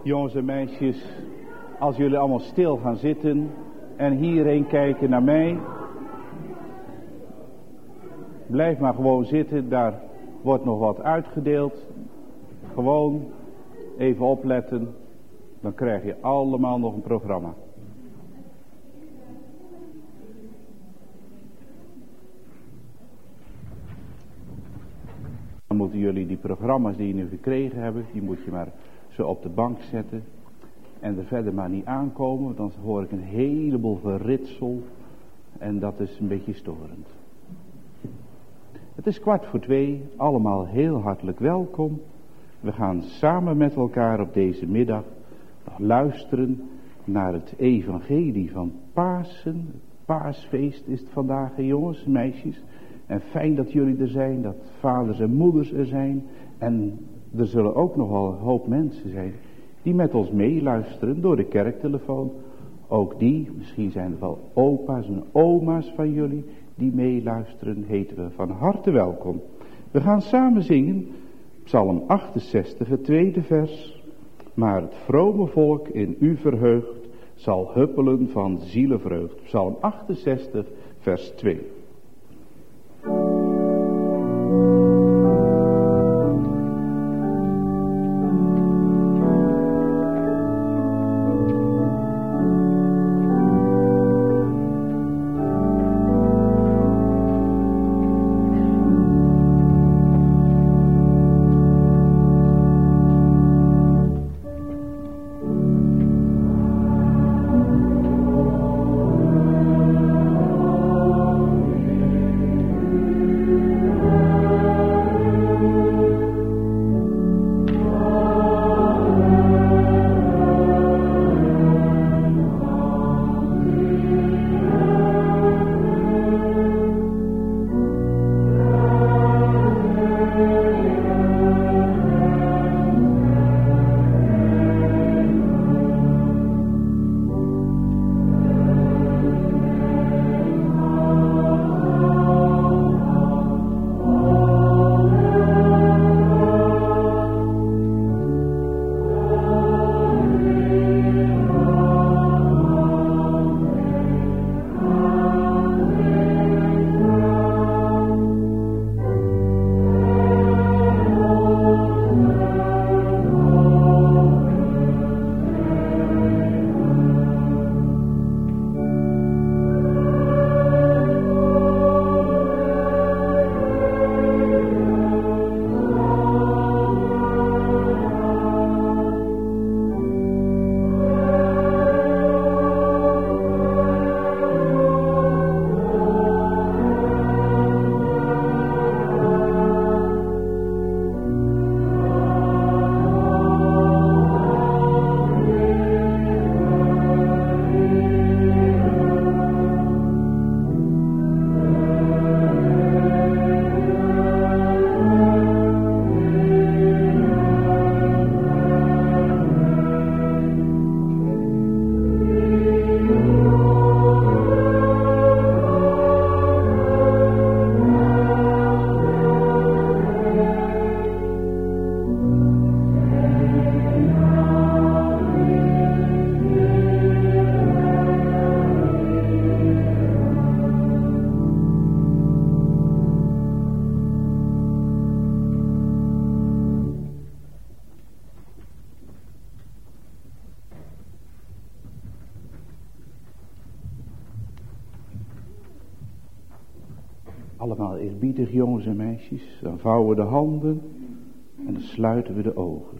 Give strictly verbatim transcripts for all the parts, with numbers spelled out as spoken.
Jongens en meisjes, als jullie allemaal stil gaan zitten en hierheen kijken naar mij. Blijf maar gewoon zitten, daar wordt nog wat uitgedeeld. Gewoon even opletten, dan krijg je allemaal nog een programma. Dan moeten jullie die programma's die je nu gekregen hebben, die moet je maar zo op de bank zetten. En er verder maar niet aankomen, dan hoor ik een heleboel verritsel. En dat is een beetje storend. Het is kwart voor twee, allemaal heel hartelijk welkom. We gaan samen met elkaar op deze middag nog luisteren naar het evangelie van Pasen. Het paasfeest is het vandaag, jongens en meisjes. En fijn dat jullie er zijn, dat vaders en moeders er zijn. En er zullen ook nogal een hoop mensen zijn die met ons meeluisteren door de kerktelefoon. Ook die, misschien zijn er wel opa's en oma's van jullie die meeluisteren, heten we van harte welkom. We gaan samen zingen Psalm achtenzestig, het tweede vers. Maar het vrome volk in u verheugd zal huppelen van zielenvreugd. Psalm achtenzestig, vers twee. Allemaal eerbiedig, jongens en meisjes. Dan vouwen we de handen en dan sluiten we de ogen.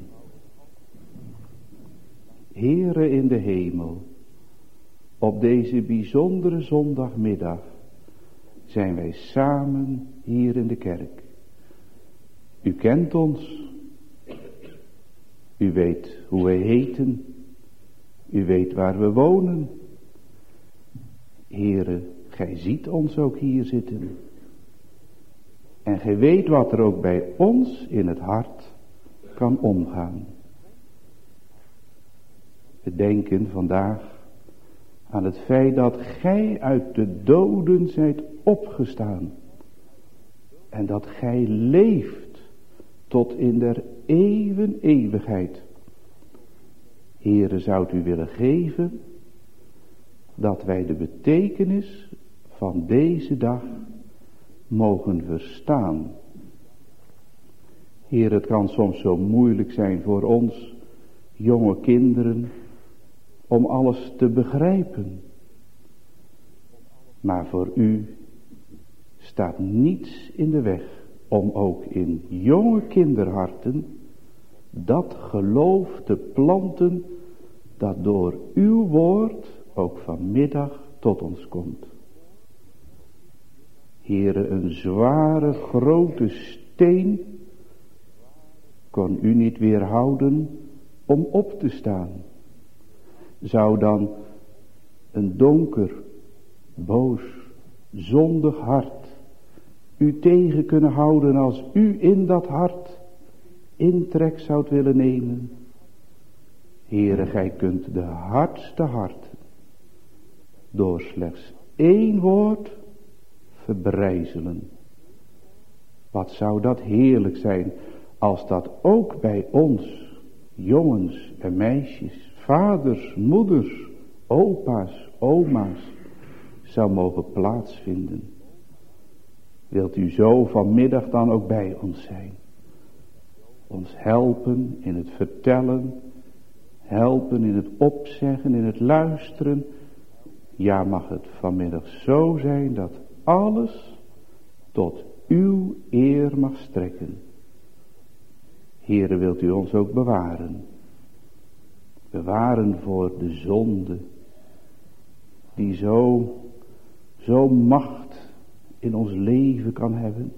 Heere in de hemel, op deze bijzondere zondagmiddag zijn wij samen hier in de kerk. U kent ons. U weet hoe wij heten. U weet waar we wonen. Heere, gij ziet ons ook hier zitten. En gij weet wat er ook bij ons in het hart kan omgaan. We denken vandaag aan het feit dat gij uit de doden zijt opgestaan. En dat gij leeft tot in der eeuwen eeuwigheid. Heere, zou u willen geven dat wij de betekenis van deze dag mogen verstaan. Heer, het kan soms zo moeilijk zijn voor ons, jonge kinderen, om alles te begrijpen. Maar voor u staat niets in de weg om ook in jonge kinderharten dat geloof te planten dat door uw woord ook vanmiddag tot ons komt. Heere, een zware grote steen kon u niet weerhouden om op te staan. Zou dan een donker, boos, zondig hart u tegen kunnen houden als u in dat hart intrek zoudt willen nemen? Heere, gij kunt de hardste hart door slechts één woord verbrijzelen. Wat zou dat heerlijk zijn als dat ook bij ons, jongens en meisjes, vaders, moeders, opa's, oma's, zou mogen plaatsvinden. Wilt u zo vanmiddag dan ook bij ons zijn? Ons helpen in het vertellen, helpen in het opzeggen, in het luisteren. Ja, mag het vanmiddag zo zijn dat alles tot uw eer mag strekken. Heere, wilt u ons ook bewaren. Bewaren voor de zonde, die zo, zo macht in ons leven kan hebben.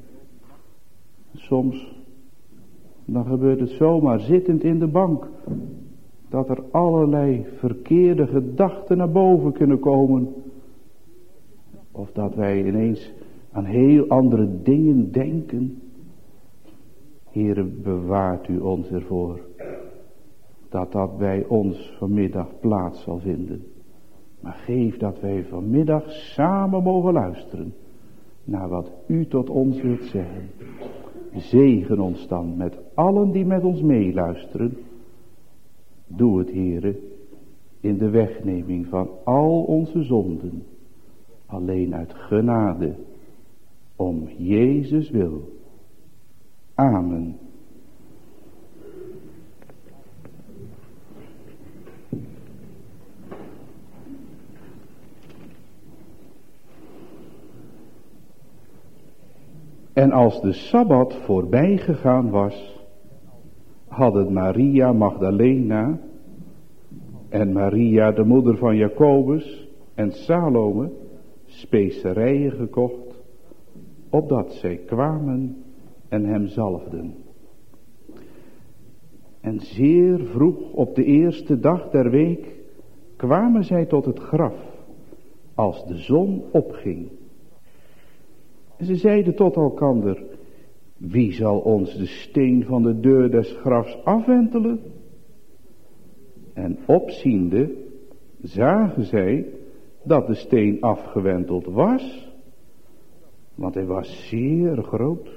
Soms, dan gebeurt het zomaar zittend in de bank, dat er allerlei verkeerde gedachten naar boven kunnen komen. Of dat wij ineens aan heel andere dingen denken. Heere, bewaart u ons ervoor dat dat bij ons vanmiddag plaats zal vinden. Maar geef dat wij vanmiddag samen mogen luisteren naar wat u tot ons wilt zeggen. Zegen ons dan met allen die met ons meeluisteren. Doe het, Heere, in de wegneming van al onze zonden. Alleen uit genade, om Jezus wil. Amen. En als de Sabbat voorbij gegaan was, hadden Maria Magdalena en Maria de moeder van Jacobus en Salome specerijen gekocht, opdat zij kwamen en hem zalfden. En zeer vroeg op de eerste dag der week kwamen zij tot het graf, als de zon opging. En ze zeiden tot elkander: wie zal ons de steen van de deur des grafs afwentelen? En opziende zagen zij dat de steen afgewenteld was, want hij was zeer groot.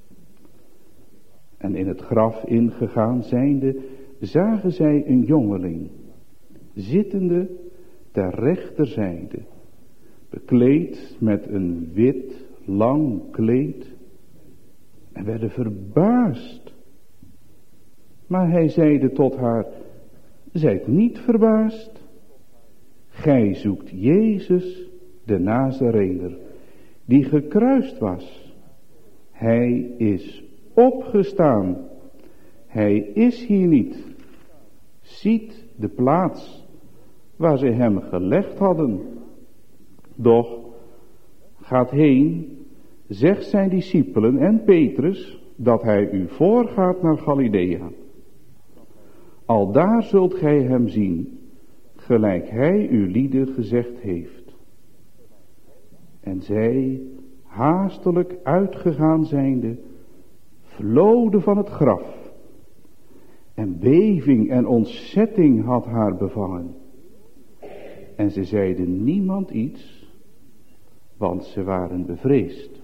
En in het graf ingegaan zijnde, zagen zij een jongeling, zittende ter rechterzijde, bekleed met een wit, lang kleed, en werden verbaasd. Maar hij zeide tot haar: zijt niet verbaasd. Gij zoekt Jezus, de Nazarener, die gekruist was. Hij is opgestaan. Hij is hier niet. Ziet de plaats waar zij hem gelegd hadden. Doch gaat heen, zegt zijn discipelen en Petrus dat hij u voorgaat naar Galilea. Aldaar zult gij hem zien, gelijk hij u lieden gezegd heeft. En zij, haastelijk uitgegaan zijnde, vloden van het graf. En beving en ontzetting had haar bevangen. En ze zeiden niemand iets, want ze waren bevreesd.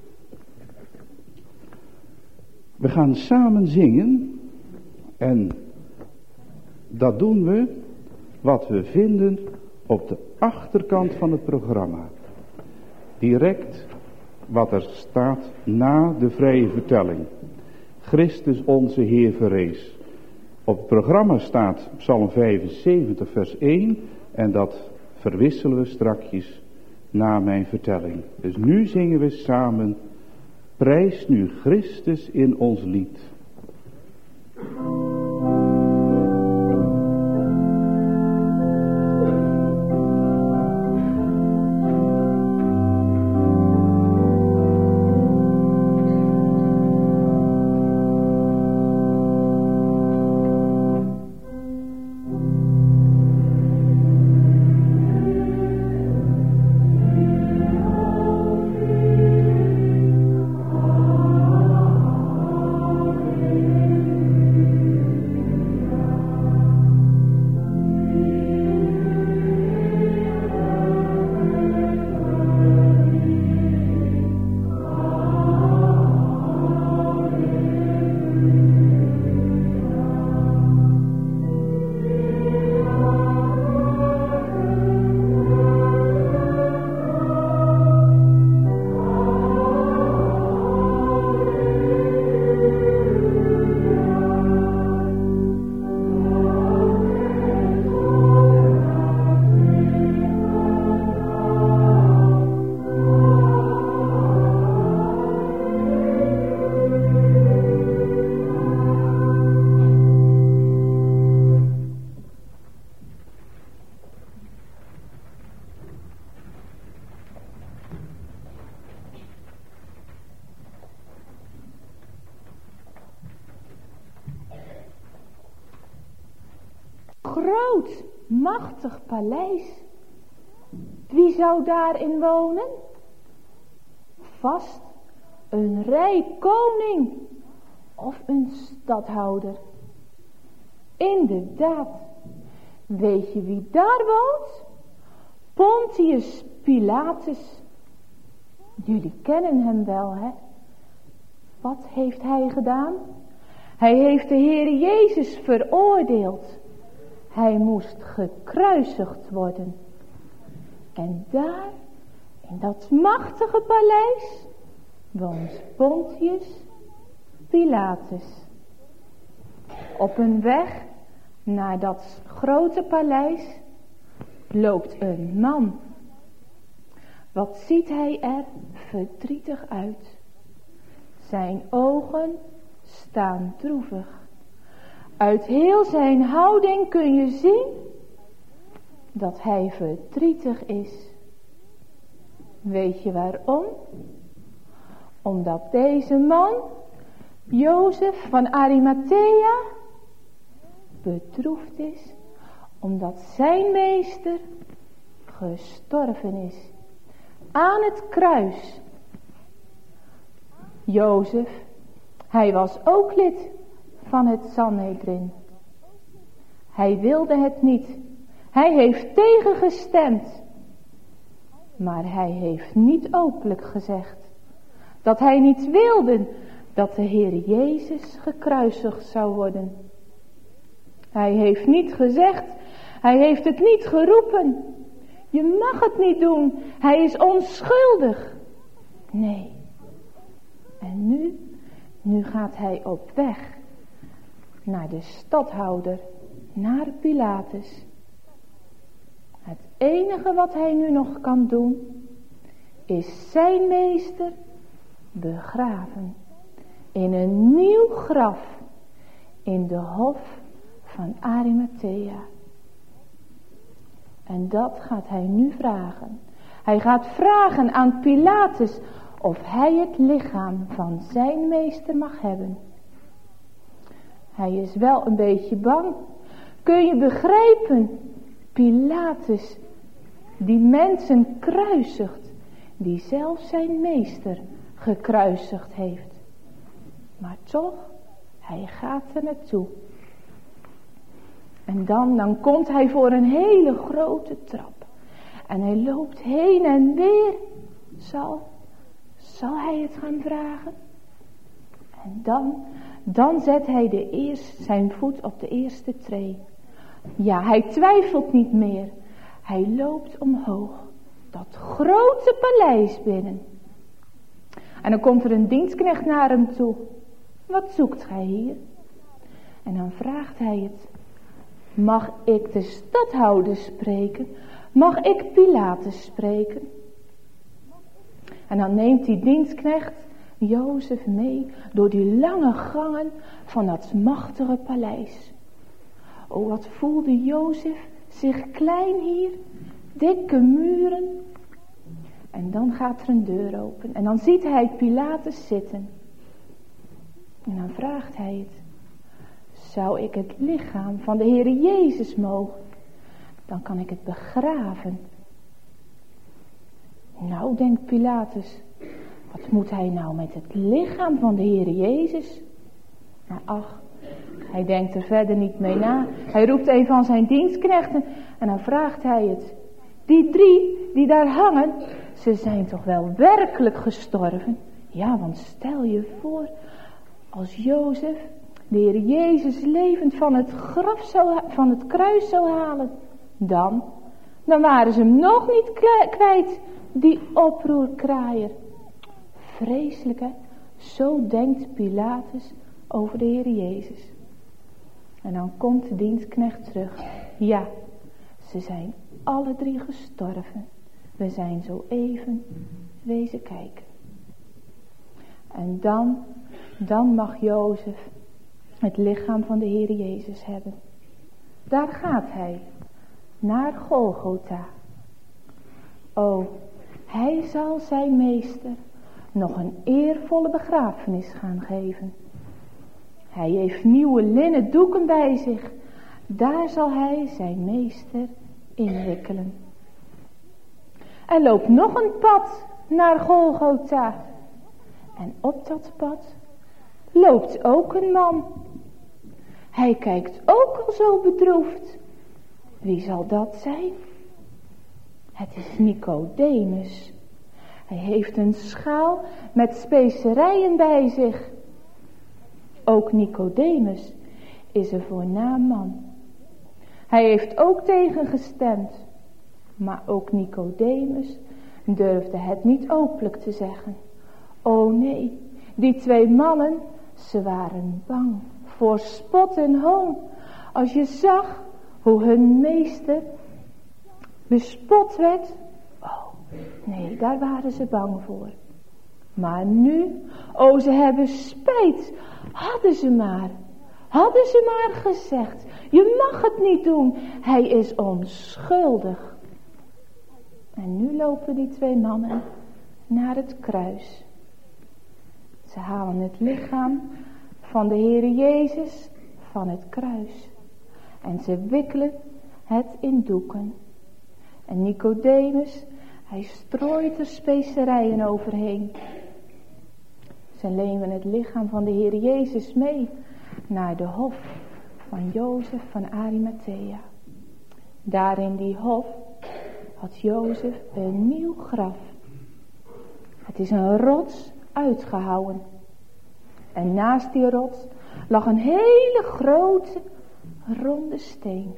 We gaan samen zingen. En dat doen we wat we vinden op de achterkant van het programma. Direct wat er staat na de vrije vertelling. Christus onze Heer verrees. Op het programma staat Psalm vijfenzeventig vers één en dat verwisselen we strakjes na mijn vertelling. Dus nu zingen we samen: prijs nu Christus in ons lied. Groot, machtig paleis. Wie zou daarin wonen? Vast een rijk koning of een stadhouder. Inderdaad, weet je wie daar woont? Pontius Pilatus. Jullie kennen hem wel, hè? Wat heeft hij gedaan? Hij heeft de Heer Jezus veroordeeld. Hij moest gekruisigd worden. En daar, in dat machtige paleis, woont Pontius Pilatus. Op een weg naar dat grote paleis loopt een man. Wat ziet hij er verdrietig uit. Zijn ogen staan droevig. Uit heel zijn houding kun je zien dat hij verdrietig is. Weet je waarom? Omdat deze man, Jozef van Arimathea, bedroefd is omdat zijn meester gestorven is aan het kruis. Jozef, hij was ook lid van het Sanhedrin. Hij wilde het niet. Hij heeft tegengestemd. Maar hij heeft niet openlijk gezegd dat hij niet wilde dat de Heer Jezus gekruisigd zou worden. Hij heeft niet gezegd, hij heeft het niet geroepen. Je mag het niet doen, hij is onschuldig. Nee. En nu, nu gaat hij op weg naar de stadhouder, naar Pilatus. Het enige wat hij nu nog kan doen, is zijn meester begraven in een nieuw graf in de hof van Arimathea. En dat gaat hij nu vragen. Hij gaat vragen aan Pilatus of hij het lichaam van zijn meester mag hebben. Hij is wel een beetje bang. Kun je begrijpen? Pilatus, die mensen kruisigt, die zelf zijn meester gekruisigd heeft. Maar toch, hij gaat er naartoe. En dan, dan komt hij voor een hele grote trap. En hij loopt heen en weer. Zal, zal hij het gaan vragen? En dan, dan zet hij de eerst, zijn voet op de eerste tree. Ja, hij twijfelt niet meer. Hij loopt omhoog, dat grote paleis binnen. En dan komt er een dienstknecht naar hem toe. Wat zoekt gij hier? En dan vraagt hij het. Mag ik de stadhouder spreken? Mag ik Pilatus spreken? En dan neemt die dienstknecht Jozef mee door die lange gangen van dat machtige paleis. O, wat voelde Jozef zich klein hier, dikke muren. En dan gaat er een deur open en dan ziet hij Pilatus zitten. En dan vraagt hij het. Zou ik het lichaam van de Heere Jezus mogen? Dan kan ik het begraven. Nou, denkt Pilatus, wat moet hij nou met het lichaam van de Heere Jezus? Maar ach, hij denkt er verder niet mee na. Hij roept een van zijn dienstknechten en dan vraagt hij het. Die drie die daar hangen, ze zijn toch wel werkelijk gestorven? Ja, want stel je voor, als Jozef de Heer Jezus levend van het graf zou, van het kruis zou halen, dan, dan waren ze hem nog niet kwijt, die oproerkraaier. Vreselijk, hè? Zo denkt Pilatus over de Heer Jezus. En dan komt de dienstknecht terug. Ja, ze zijn alle drie gestorven. We zijn zo even wezen kijken. En dan, dan mag Jozef het lichaam van de Heer Jezus hebben. Daar gaat hij, naar Golgotha. O, hij zal zijn meester nog een eervolle begrafenis gaan geven. Hij heeft nieuwe linnen doeken bij zich. Daar zal hij zijn meester inwikkelen. Er loopt nog een pad naar Golgotha. En op dat pad loopt ook een man. Hij kijkt ook al zo bedroefd. Wie zal dat zijn? Het is Nicodemus. Hij heeft een schaal met specerijen bij zich. Ook Nicodemus is een voornaam man. Hij heeft ook tegengestemd. Maar ook Nicodemus durfde het niet openlijk te zeggen. O nee, die twee mannen, ze waren bang voor spot en hoon. Als je zag hoe hun meester bespot werd. Oh, nee, daar waren ze bang voor. Maar nu, oh, ze hebben spijt. Hadden ze maar, hadden ze maar gezegd. Je mag het niet doen, hij is onschuldig. En nu lopen die twee mannen naar het kruis. Ze halen het lichaam van de Heere Jezus van het kruis. En ze wikkelen het in doeken. En Nicodemus, hij strooit er specerijen overheen. Ze nemen het lichaam van de Heer Jezus mee naar de hof van Jozef van Arimathea. Daar in die hof had Jozef een nieuw graf. Het is een rots uitgehouwen. En naast die rots lag een hele grote ronde steen.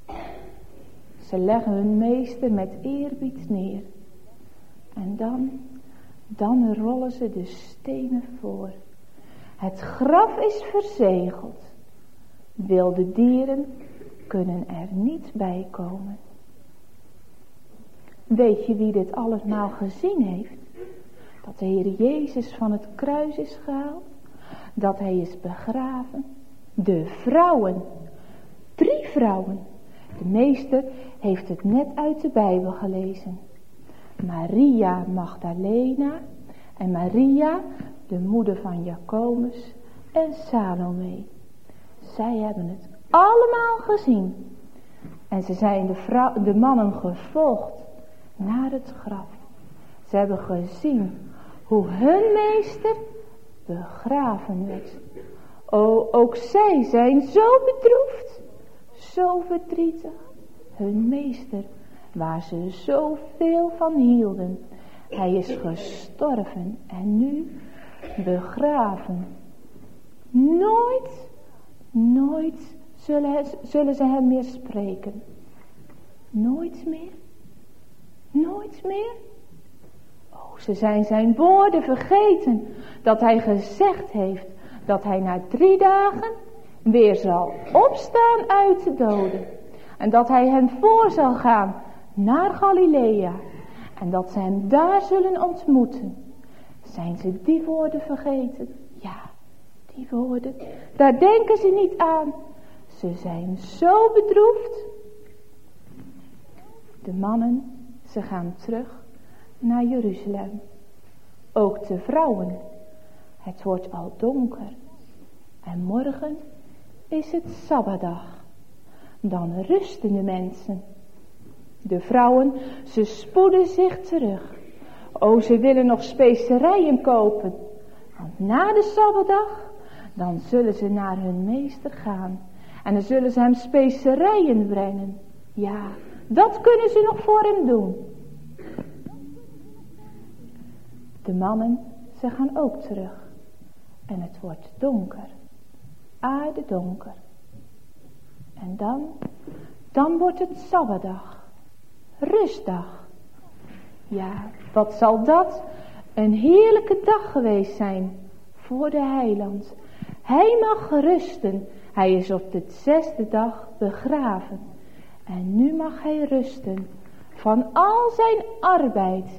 Ze leggen hun meester met eerbied neer. En dan, dan rollen ze de stenen voor. Het graf is verzegeld. Wilde dieren kunnen er niet bij komen. Weet je wie dit allemaal gezien heeft? Dat de Heer Jezus van het kruis is gehaald. Dat hij is begraven. De vrouwen. Drie vrouwen. De meester heeft het net uit de Bijbel gelezen. Maria Magdalena en Maria, de moeder van Jacobus en Salome. Zij hebben het allemaal gezien. En ze zijn de, vrouw, de mannen gevolgd naar het graf. Ze hebben gezien hoe hun meester begraven werd. O, ook zij zijn zo bedroefd, zo verdrietig. Hun meester, waar ze zoveel van hielden, hij is gestorven en nu begraven. Nooit, nooit zullen, zullen ze hem meer spreken. Nooit meer? Nooit meer? Oh, ze zijn zijn woorden vergeten, dat hij gezegd heeft dat hij na drie dagen weer zal opstaan uit de doden. En dat hij hen voor zal gaan naar Galilea. En dat ze hem daar zullen ontmoeten. Zijn ze die woorden vergeten? Ja, die woorden. Daar denken ze niet aan. Ze zijn zo bedroefd. De mannen, ze gaan terug naar Jeruzalem. Ook de vrouwen. Het wordt al donker. En morgen is het Sabbatdag. Dan rusten de mensen. De vrouwen, ze spoeden zich terug. O, ze willen nog specerijen kopen. Want na de Sabbatdag, dan zullen ze naar hun meester gaan. En dan zullen ze hem specerijen brengen. Ja, dat kunnen ze nog voor hem doen. De mannen, ze gaan ook terug. En het wordt donker. Aardedonker. En dan, dan wordt het Sabbatdag. Rustdag. Ja, wat zal dat een heerlijke dag geweest zijn voor de heiland. Hij mag rusten. Hij is op de zesde dag begraven. En nu mag hij rusten van al zijn arbeid.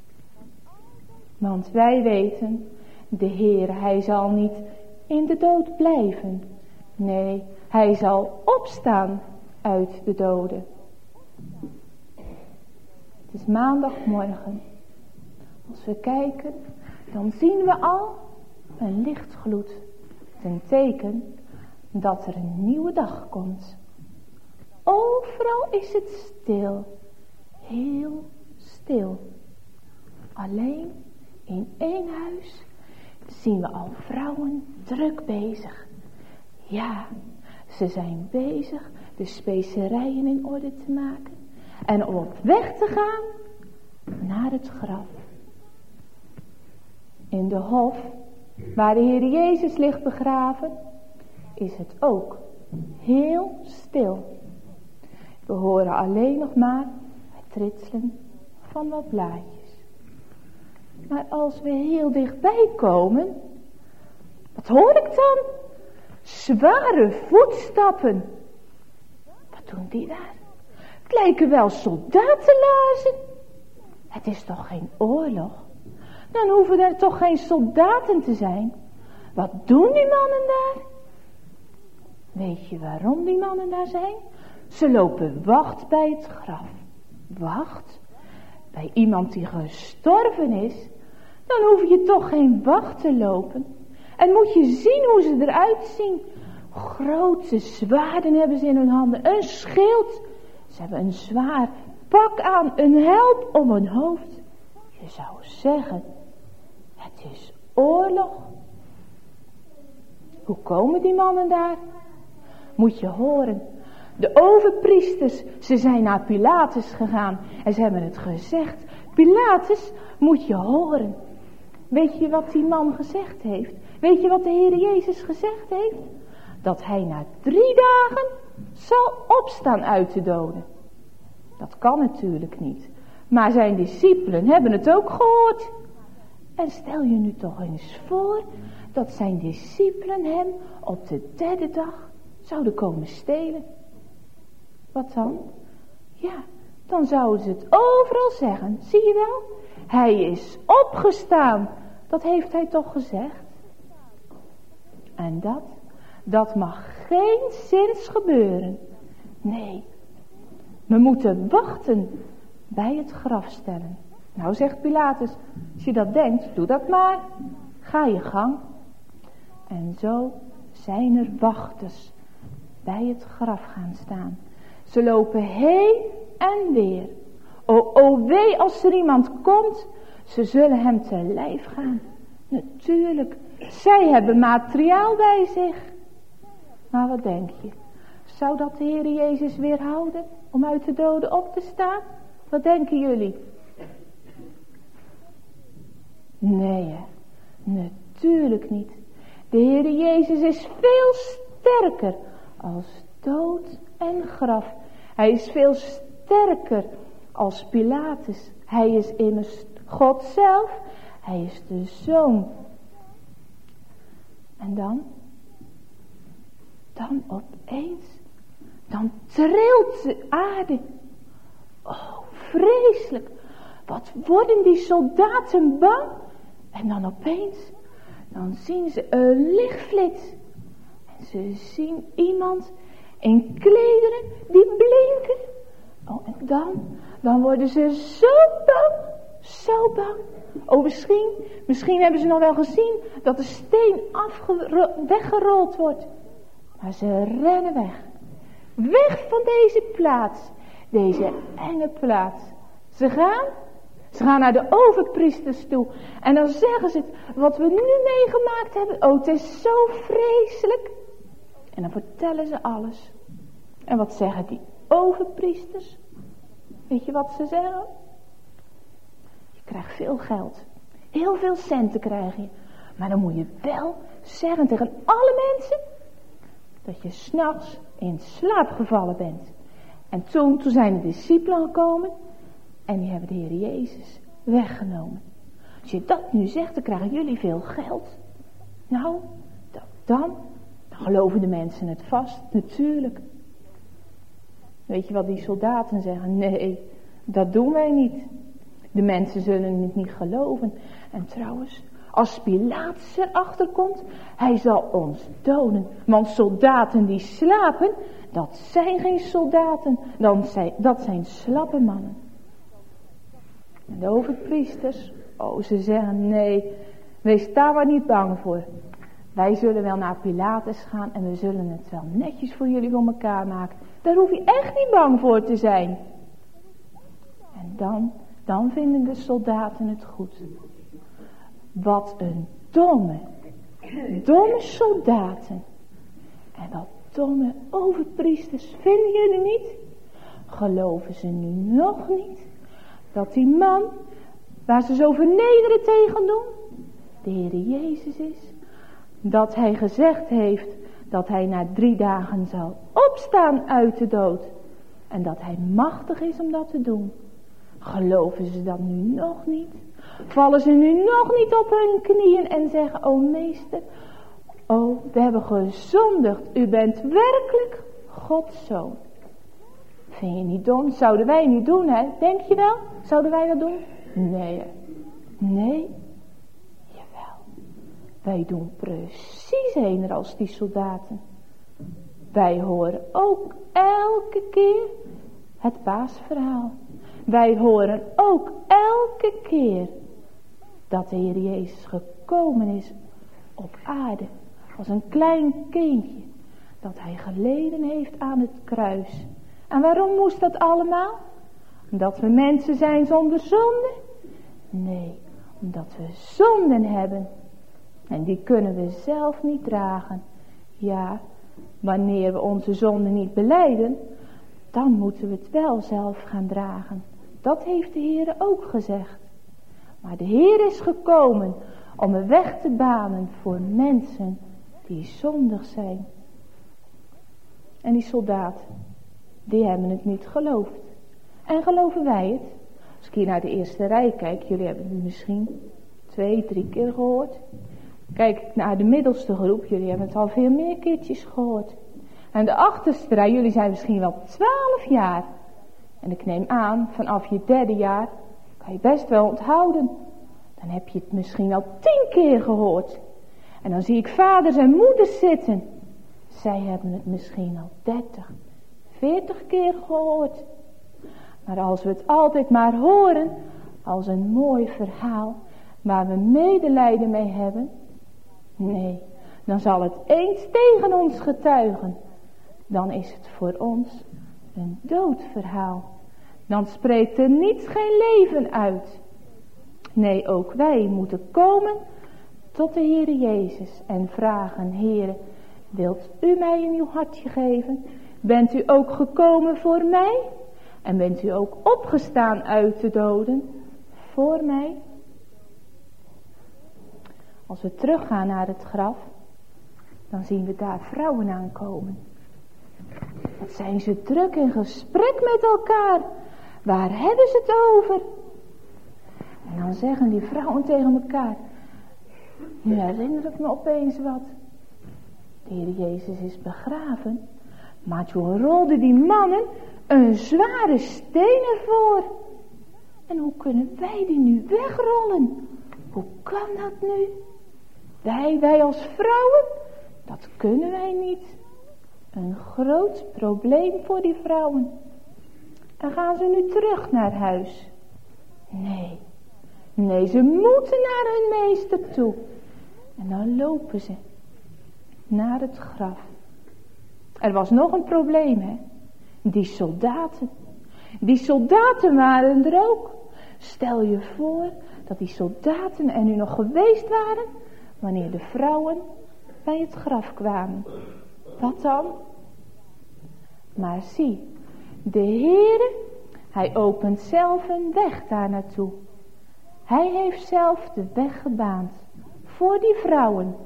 Want wij weten, de Heer, hij zal niet in de dood blijven. Nee, hij zal opstaan uit de doden. Het is maandagmorgen. Als we kijken, dan zien we al een lichtgloed. Ten teken dat er een nieuwe dag komt. Overal is het stil. Heel stil. Alleen in één huis zien we al vrouwen druk bezig. Ja, ze zijn bezig de specerijen in orde te maken. En om op weg te gaan naar het graf. In de hof waar de Heer Jezus ligt begraven, is het ook heel stil. We horen alleen nog maar het ritselen van wat blaadjes. Maar als we heel dichtbij komen, wat hoor ik dan? Zware voetstappen. Wat doen die daar? Het lijken wel soldatenlaarzen. Het is toch geen oorlog? Dan hoeven er toch geen soldaten te zijn? Wat doen die mannen daar? Weet je waarom die mannen daar zijn? Ze lopen wacht bij het graf. Wacht? Bij iemand die gestorven is? Dan hoef je toch geen wacht te lopen. En moet je zien hoe ze eruit zien. Grote zwaarden hebben ze in hun handen. Een schild. Ze hebben een zwaar pak aan. Een helm om hun hoofd. Je zou zeggen, het is oorlog. Hoe komen die mannen daar? Moet je horen. De overpriesters, ze zijn naar Pilatus gegaan. En ze hebben het gezegd. Pilatus, moet je horen. Weet je wat die man gezegd heeft? Weet je wat de Heer Jezus gezegd heeft? Dat hij na drie dagen zal opstaan uit de doden. Dat kan natuurlijk niet. Maar zijn discipelen hebben het ook gehoord. En stel je nu toch eens voor dat zijn discipelen hem op de derde dag zouden komen stelen. Wat dan? Ja, dan zouden ze het overal zeggen. Zie je wel? Hij is opgestaan. Dat heeft hij toch gezegd? En dat, dat mag geen zins gebeuren. Nee, we moeten wachten bij het grafstellen. Nou, zegt Pilatus, als je dat denkt, doe dat maar. Ga je gang. En zo zijn er wachters bij het graf gaan staan. Ze lopen heen en weer. O, o wee als er iemand komt, ze zullen hem te lijf gaan. Natuurlijk, zij hebben materiaal bij zich. Maar wat denk je? Zou dat de Heer Jezus weerhouden om uit de doden op te staan? Wat denken jullie? Nee, hè? Natuurlijk niet. De Heer Jezus is veel sterker als dood en graf. Hij is veel sterker als Pilatus. Hij is immers God zelf. Hij is de Zoon. En dan, dan opeens, dan trilt de aarde. Oh, vreselijk. Wat worden die soldaten bang? En dan opeens, dan zien ze een lichtflits. En ze zien iemand in klederen die blinken. Oh, en dan, dan worden ze zo bang, zo bang. Oh, misschien, misschien hebben ze nog wel gezien dat de steen afgero- weggerold wordt. Maar ze rennen weg. Weg van deze plaats. Deze enge plaats. Ze gaan, ze gaan naar de overpriesters toe. En dan zeggen ze het, wat we nu meegemaakt hebben. Oh, het is zo vreselijk. En dan vertellen ze alles. En wat zeggen die overpriesters? Weet je wat ze zeggen? Je krijgt veel geld. Heel veel centen krijg je. Maar dan moet je wel zeggen tegen alle mensen dat je 's nachts in slaap gevallen bent. En toen, toen zijn de discipelen gekomen en die hebben de Heer Jezus weggenomen. Als je dat nu zegt, dan krijgen jullie veel geld. Nou, dan, dan geloven de mensen het vast, natuurlijk. Weet je wat die soldaten zeggen? Nee, dat doen wij niet. De mensen zullen het niet geloven. En trouwens, als Pilatus erachter komt, hij zal ons doden. Want soldaten die slapen, dat zijn geen soldaten. Dan zijn, dat zijn slappe mannen. En de overpriesters, oh, ze zeggen nee, wees daar maar niet bang voor. Wij zullen wel naar Pilatus gaan en we zullen het wel netjes voor jullie voor elkaar maken. Daar hoef je echt niet bang voor te zijn. En dan, dan vinden de soldaten het goed. Wat een domme, domme soldaten. En wat domme overpriesters, vinden jullie niet? Geloven ze nu nog niet dat die man, waar ze zo vernederen tegen doen, de Heer Jezus is? Dat hij gezegd heeft dat hij na drie dagen zal opstaan uit de dood. En dat hij machtig is om dat te doen. Geloven ze dat nu nog niet? Vallen ze nu nog niet op hun knieën en zeggen, o meester, o, we hebben gezondigd. U bent werkelijk Gods zoon. Vind je niet dom? Zouden wij niet doen, hè? Denk je wel? Zouden wij dat doen? Nee. Nee. Jawel. Wij doen precies heen als die soldaten. Wij horen ook elke keer het paasverhaal. Wij horen ook elke keer dat de Heer Jezus gekomen is op aarde als een klein kindje. Dat hij geleden heeft aan het kruis. En waarom moest dat allemaal? Omdat we mensen zijn zonder zonde? Nee, omdat we zonden hebben. En die kunnen we zelf niet dragen. Ja, wanneer we onze zonde niet belijden, dan moeten we het wel zelf gaan dragen. Dat heeft de Heer ook gezegd. Maar de Heer is gekomen om een weg te banen voor mensen die zondig zijn. En die soldaten, die hebben het niet geloofd. En geloven wij het? Als ik hier naar de eerste rij kijk, jullie hebben het misschien twee, drie keer gehoord. Kijk ik naar de middelste groep, jullie hebben het al veel meer keertjes gehoord. En de achterste rij, jullie zijn misschien wel twaalf jaar. En ik neem aan, vanaf je derde jaar, kan je best wel onthouden. Dan heb je het misschien al tien keer gehoord. En dan zie ik vaders en moeders zitten. Zij hebben het misschien al dertig, veertig keer gehoord. Maar als we het altijd maar horen, als een mooi verhaal, waar we medelijden mee hebben. Nee, dan zal het eens tegen ons getuigen. Dan is het voor ons een doodverhaal. Dan spreekt er niets geen leven uit. Nee, ook wij moeten komen tot de Heer Jezus en vragen, Heere, wilt u mij in uw hartje geven? Bent u ook gekomen voor mij? En bent u ook opgestaan uit de doden voor mij? Als we teruggaan naar het graf, dan zien we daar vrouwen aankomen. Wat zijn ze druk in gesprek met elkaar. Waar hebben ze het over? En dan zeggen die vrouwen tegen elkaar. Nu herinner ik me opeens wat. De Heer Jezus is begraven. Maar toen rolden die mannen een zware steen ervoor. En hoe kunnen wij die nu wegrollen? Hoe kan dat nu? Wij, wij als vrouwen? Dat kunnen wij niet. Een groot probleem voor die vrouwen. En gaan ze nu terug naar huis? Nee. Nee, ze moeten naar hun meester toe. En dan lopen ze naar het graf. Er was nog een probleem, hè. Die soldaten. Die soldaten waren er ook. Stel je voor dat die soldaten er nu nog geweest waren wanneer de vrouwen bij het graf kwamen. Wat dan? Maar zie, de Heere, hij opent zelf een weg daar naartoe. Hij heeft zelf de weg gebaand voor die vrouwen.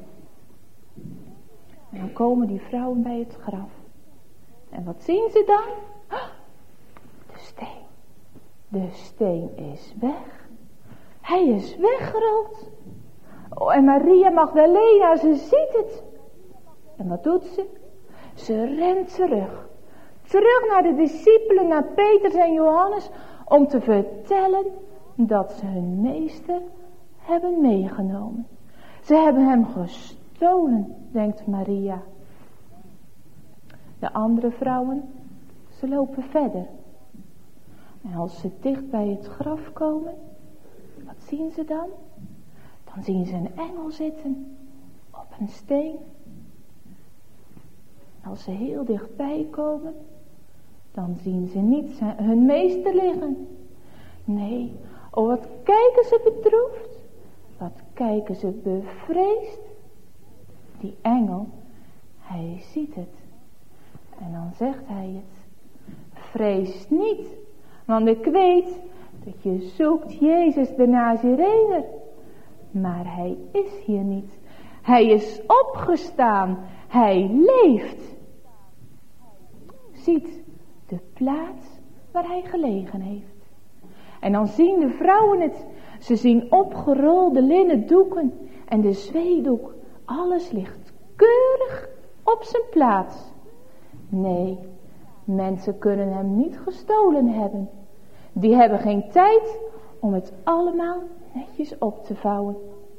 En dan komen die vrouwen bij het graf. En wat zien ze dan? De steen. De steen is weg. Hij is weggerold. Oh, en Maria Magdalena, ze ziet het. En wat doet ze? Ze rent terug. Terug naar de discipelen, naar Petrus en Johannes, om te vertellen dat ze hun meester hebben meegenomen. Ze hebben hem gestolen, denkt Maria. De andere vrouwen, ze lopen verder. En als ze dicht bij het graf komen, wat zien ze dan? Dan zien ze een engel zitten op een steen. Als ze heel dichtbij komen, dan zien ze niet zijn, hun meester liggen. Nee, oh wat kijken ze bedroefd. Wat kijken ze bevreesd. Die engel, hij ziet het. En dan zegt hij het. Vrees niet, want ik weet dat je zoekt Jezus de Nazarener. Maar hij is hier niet. Hij is opgestaan. Hij leeft. Ziet de plaats waar hij gelegen heeft. En dan zien de vrouwen het. Ze zien opgerolde linnen doeken en de zweedoek. Alles ligt keurig op zijn plaats. Nee, mensen kunnen hem niet gestolen hebben. Die hebben geen tijd om het allemaal netjes op te vouwen.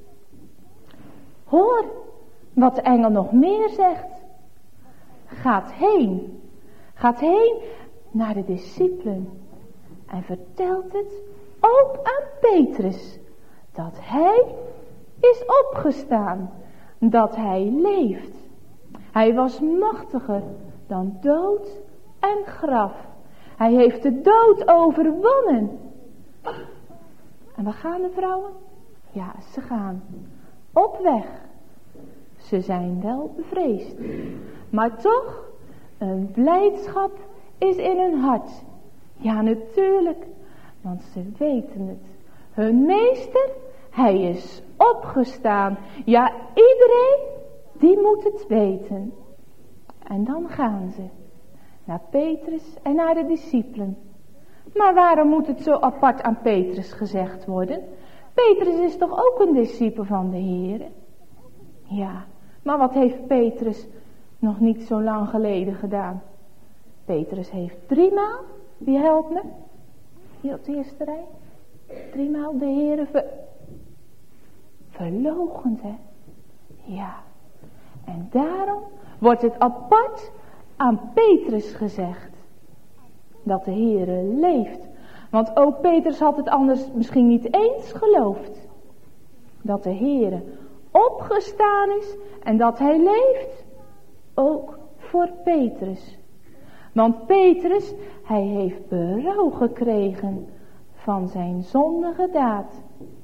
Hoor wat de engel nog meer zegt. Gaat heen. Gaat heen naar de discipelen. En vertelt het ook aan Petrus. Dat hij is opgestaan. Dat hij leeft. Hij was machtiger dan dood en graf. Hij heeft de dood overwonnen. En waar gaan de vrouwen? Ja, ze gaan op weg. Ze zijn wel bevreesd. Maar toch, een blijdschap is in hun hart. Ja, natuurlijk. Want ze weten het. Hun meester, hij is opgestaan. Ja, iedereen, die moet het weten. En dan gaan ze naar Petrus en naar de discipelen. Maar waarom moet het zo apart aan Petrus gezegd worden? Petrus is toch ook een discipel van de Heer? Ja, maar wat heeft Petrus nog niet zo lang geleden gedaan? Petrus heeft driemaal, wie helpt me? Hier op de eerste rij. Driemaal de Heer ver... verloochend, hè? Ja. En daarom wordt het apart aan Petrus gezegd. Dat de Heere leeft. Want ook Petrus had het anders misschien niet eens geloofd. Dat de Heere opgestaan is en dat hij leeft. Ook voor Petrus. Want Petrus, hij heeft berouw gekregen van zijn zondige daad.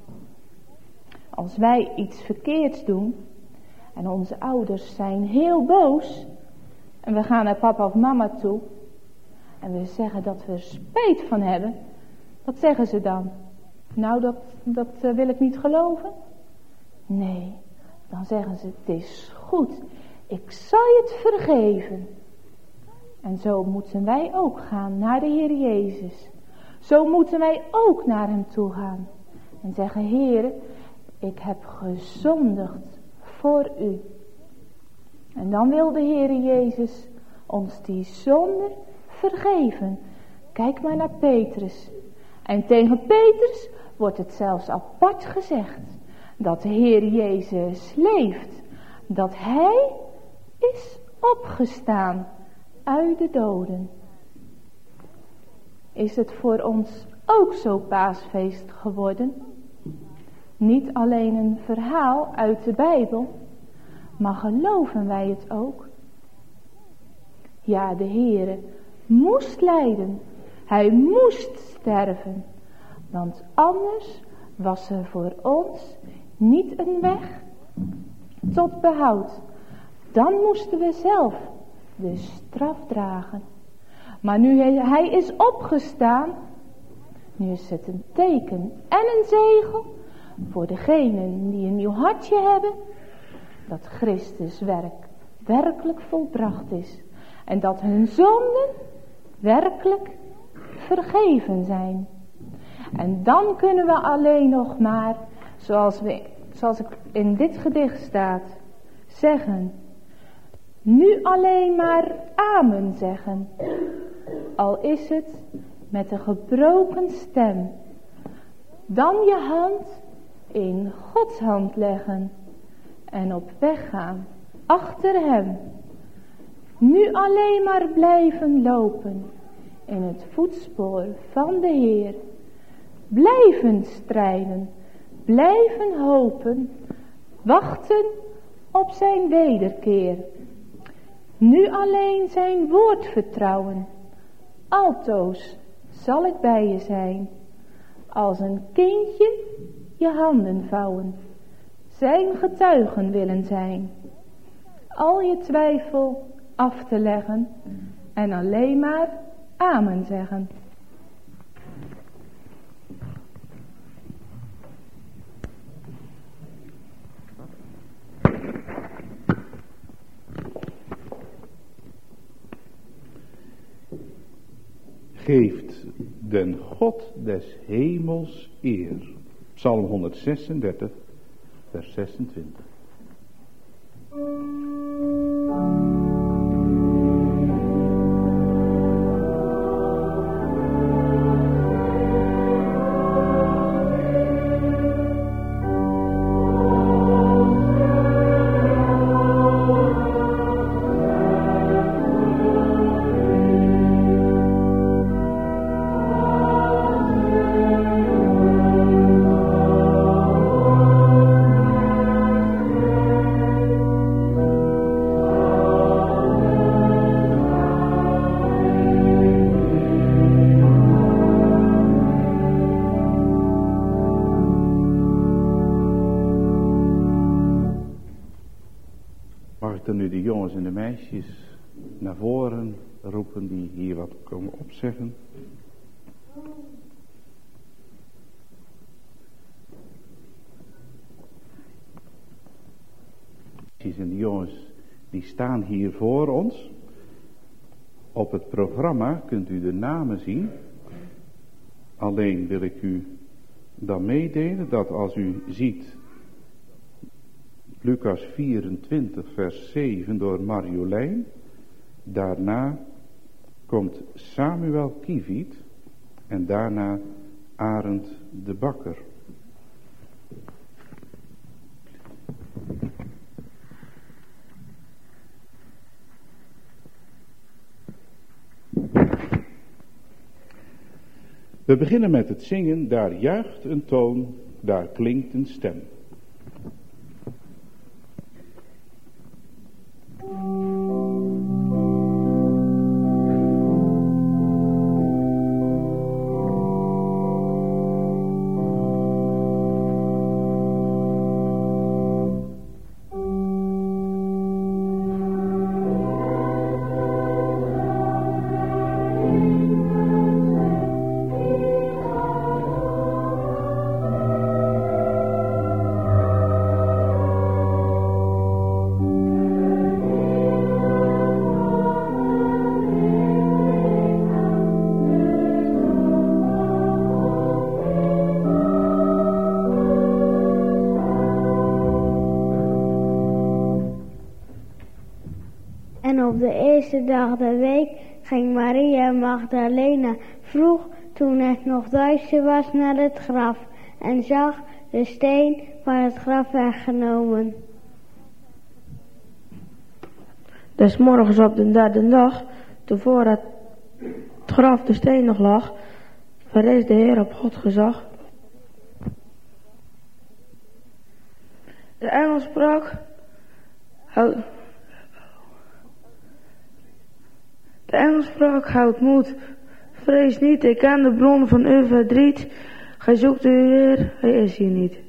Als wij iets verkeerds doen en onze ouders zijn heel boos en we gaan naar papa of mama toe en we zeggen dat we er spijt van hebben, wat zeggen ze dan? Nou, dat, dat uh, wil ik niet geloven. Nee, dan zeggen ze, het is goed, ik zal je het vergeven. En zo moeten wij ook gaan naar de Heer Jezus. Zo moeten wij ook naar hem toe gaan. En zeggen, Heer, ik heb gezondigd voor u. En dan wil de Heer Jezus ons die zonde vergeven. Kijk maar naar Petrus. En tegen Petrus wordt het zelfs apart gezegd. Dat de Heer Jezus leeft. Dat hij is opgestaan uit de doden. Is het voor ons ook zo paasfeest geworden? Niet alleen een verhaal uit de Bijbel, maar geloven wij het ook? Ja, de Heere moest lijden. Hij moest sterven. Want anders was er voor ons niet een weg tot behoud. Dan moesten we zelf de straf dragen. Maar nu hij is opgestaan, nu is het een teken en een zegel voor degenen die een nieuw hartje hebben, dat Christus werk werkelijk volbracht is. En dat hun zonden werkelijk vergeven zijn. En dan kunnen we alleen nog maar, zoals, we, zoals ik in dit gedicht staat, zeggen. Nu alleen maar amen zeggen. Al is het met een gebroken stem. Dan je hand in Gods hand leggen. En op weg gaan achter hem. Nu alleen maar blijven lopen in het voetspoor van de Heer. Blijven strijden, blijven hopen, wachten op zijn wederkeer. Nu alleen zijn woord vertrouwen, altoos zal ik bij je zijn. Als een kindje je handen vouwen, zijn getuigen willen zijn. Al je twijfel af te leggen en alleen maar amen zeggen. Geeft den God des hemels eer. Psalm honderdzesendertig, vers zesentwintig. En de meisjes naar voren roepen die hier wat komen opzeggen. En de jongens die staan hier voor ons. Op het programma kunt u de namen zien. Alleen wil ik u dan meedelen dat als u ziet Lucas vierentwintig vers zeven door Marjolein. Daarna komt Samuel Kieviet en daarna Arend de Bakker. We beginnen met het zingen. Daar juicht een toon, daar klinkt een stem. op de eerste dag der week ging Maria Magdalena vroeg, toen het nog duister was, naar het graf en zag de steen van het graf weggenomen. Des morgens op de derde dag, tevoren het graf de steen nog lag, verrees de Heer op God gezag. De engel sprak, houd, de engel sprak, houd moed, vrees niet, ik ken de bron van uw verdriet, gij zoekt de Heer, hij is hier niet.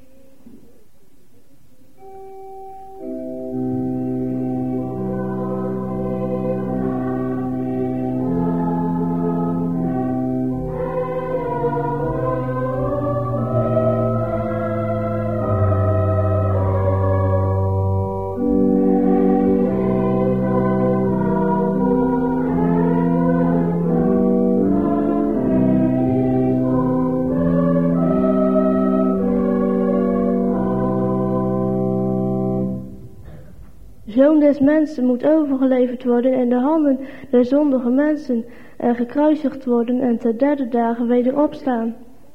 De Zoon des mensen moet overgeleverd worden in de handen der zondige mensen en gekruisigd worden en ter derde dagen weder opstaan.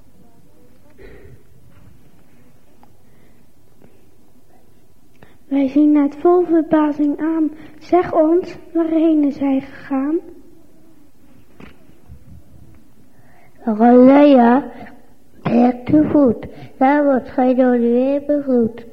Wij zien het vol verbazing aan. Zeg ons, waarheen is hij gegaan? Galilea, berg te voet, daar wordt gij door de Heer begroet.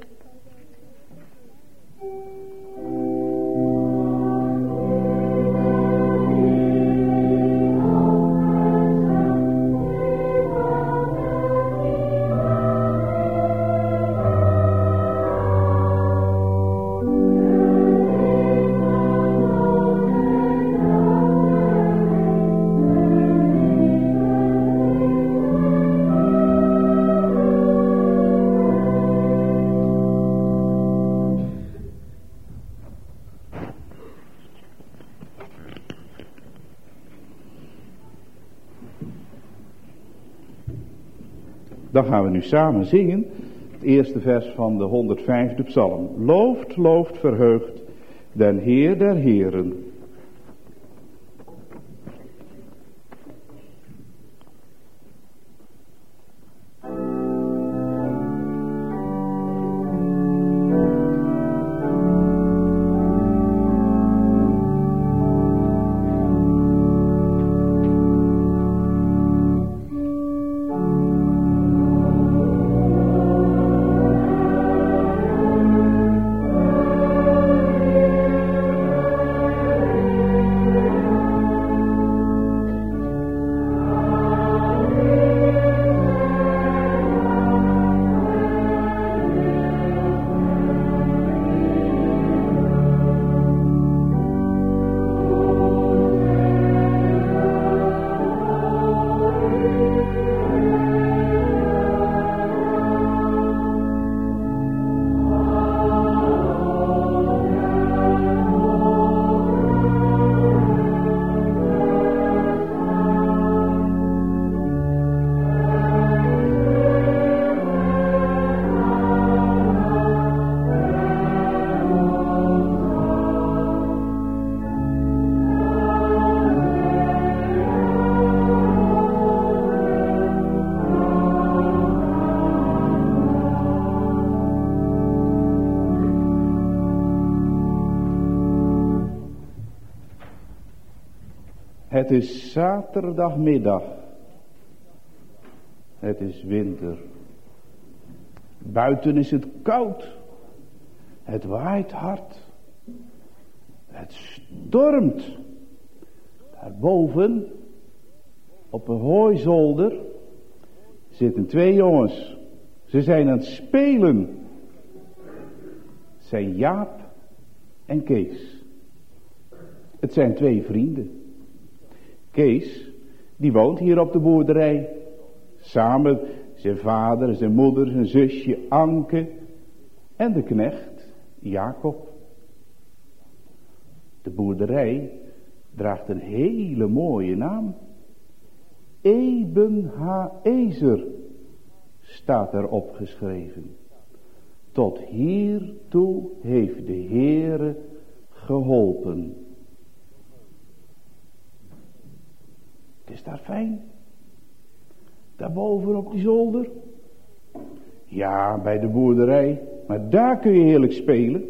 Dan gaan we nu samen zingen het eerste vers van de honderdvijfde psalm. Looft, looft, verheugt den Heer der Heeren. Het is zaterdagmiddag. Het is winter. Buiten is het koud. Het waait hard. Het stormt. Daarboven, op een hooizolder, zitten twee jongens. Ze zijn aan het spelen. Het zijn Jaap en Kees. Het zijn twee vrienden. Kees, die woont hier op de boerderij. Samen zijn vader, zijn moeder, zijn zusje Anke en de knecht Jacob. De boerderij draagt een hele mooie naam. Ebenhaezer staat er opgeschreven. Tot hiertoe heeft de Heere geholpen. is daar fijn. Daarboven op die zolder. Ja, bij de boerderij. Maar daar kun je heerlijk spelen.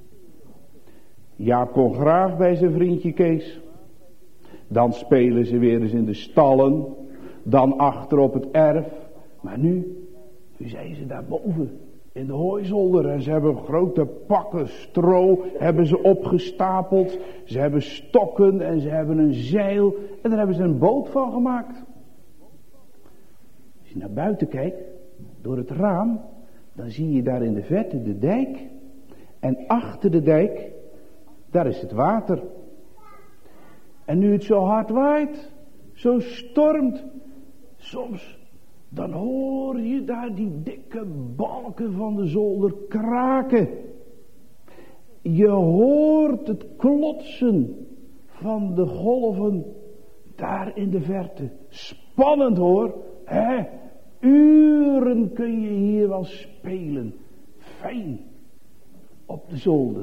Jaap kon graag bij zijn vriendje Kees. Dan spelen ze weer eens in de stallen. Dan achter op het erf. Maar nu, nu zijn ze daarboven. In de hooizolder. En ze hebben grote pakken stro. Hebben ze opgestapeld. Ze hebben stokken. En ze hebben een zeil. En daar hebben ze een boot van gemaakt. Als je naar buiten kijkt. Door het raam. Dan zie je daar in de verte de dijk. En achter de dijk. Daar is het water. En nu het zo hard waait. Zo stormt. Soms. Dan hoor je daar die dikke balken van de zolder kraken. Je hoort het klotsen van de golven daar in de verte. Spannend hoor. Hè? Uren kun je hier wel spelen. Fijn. Op de zolder.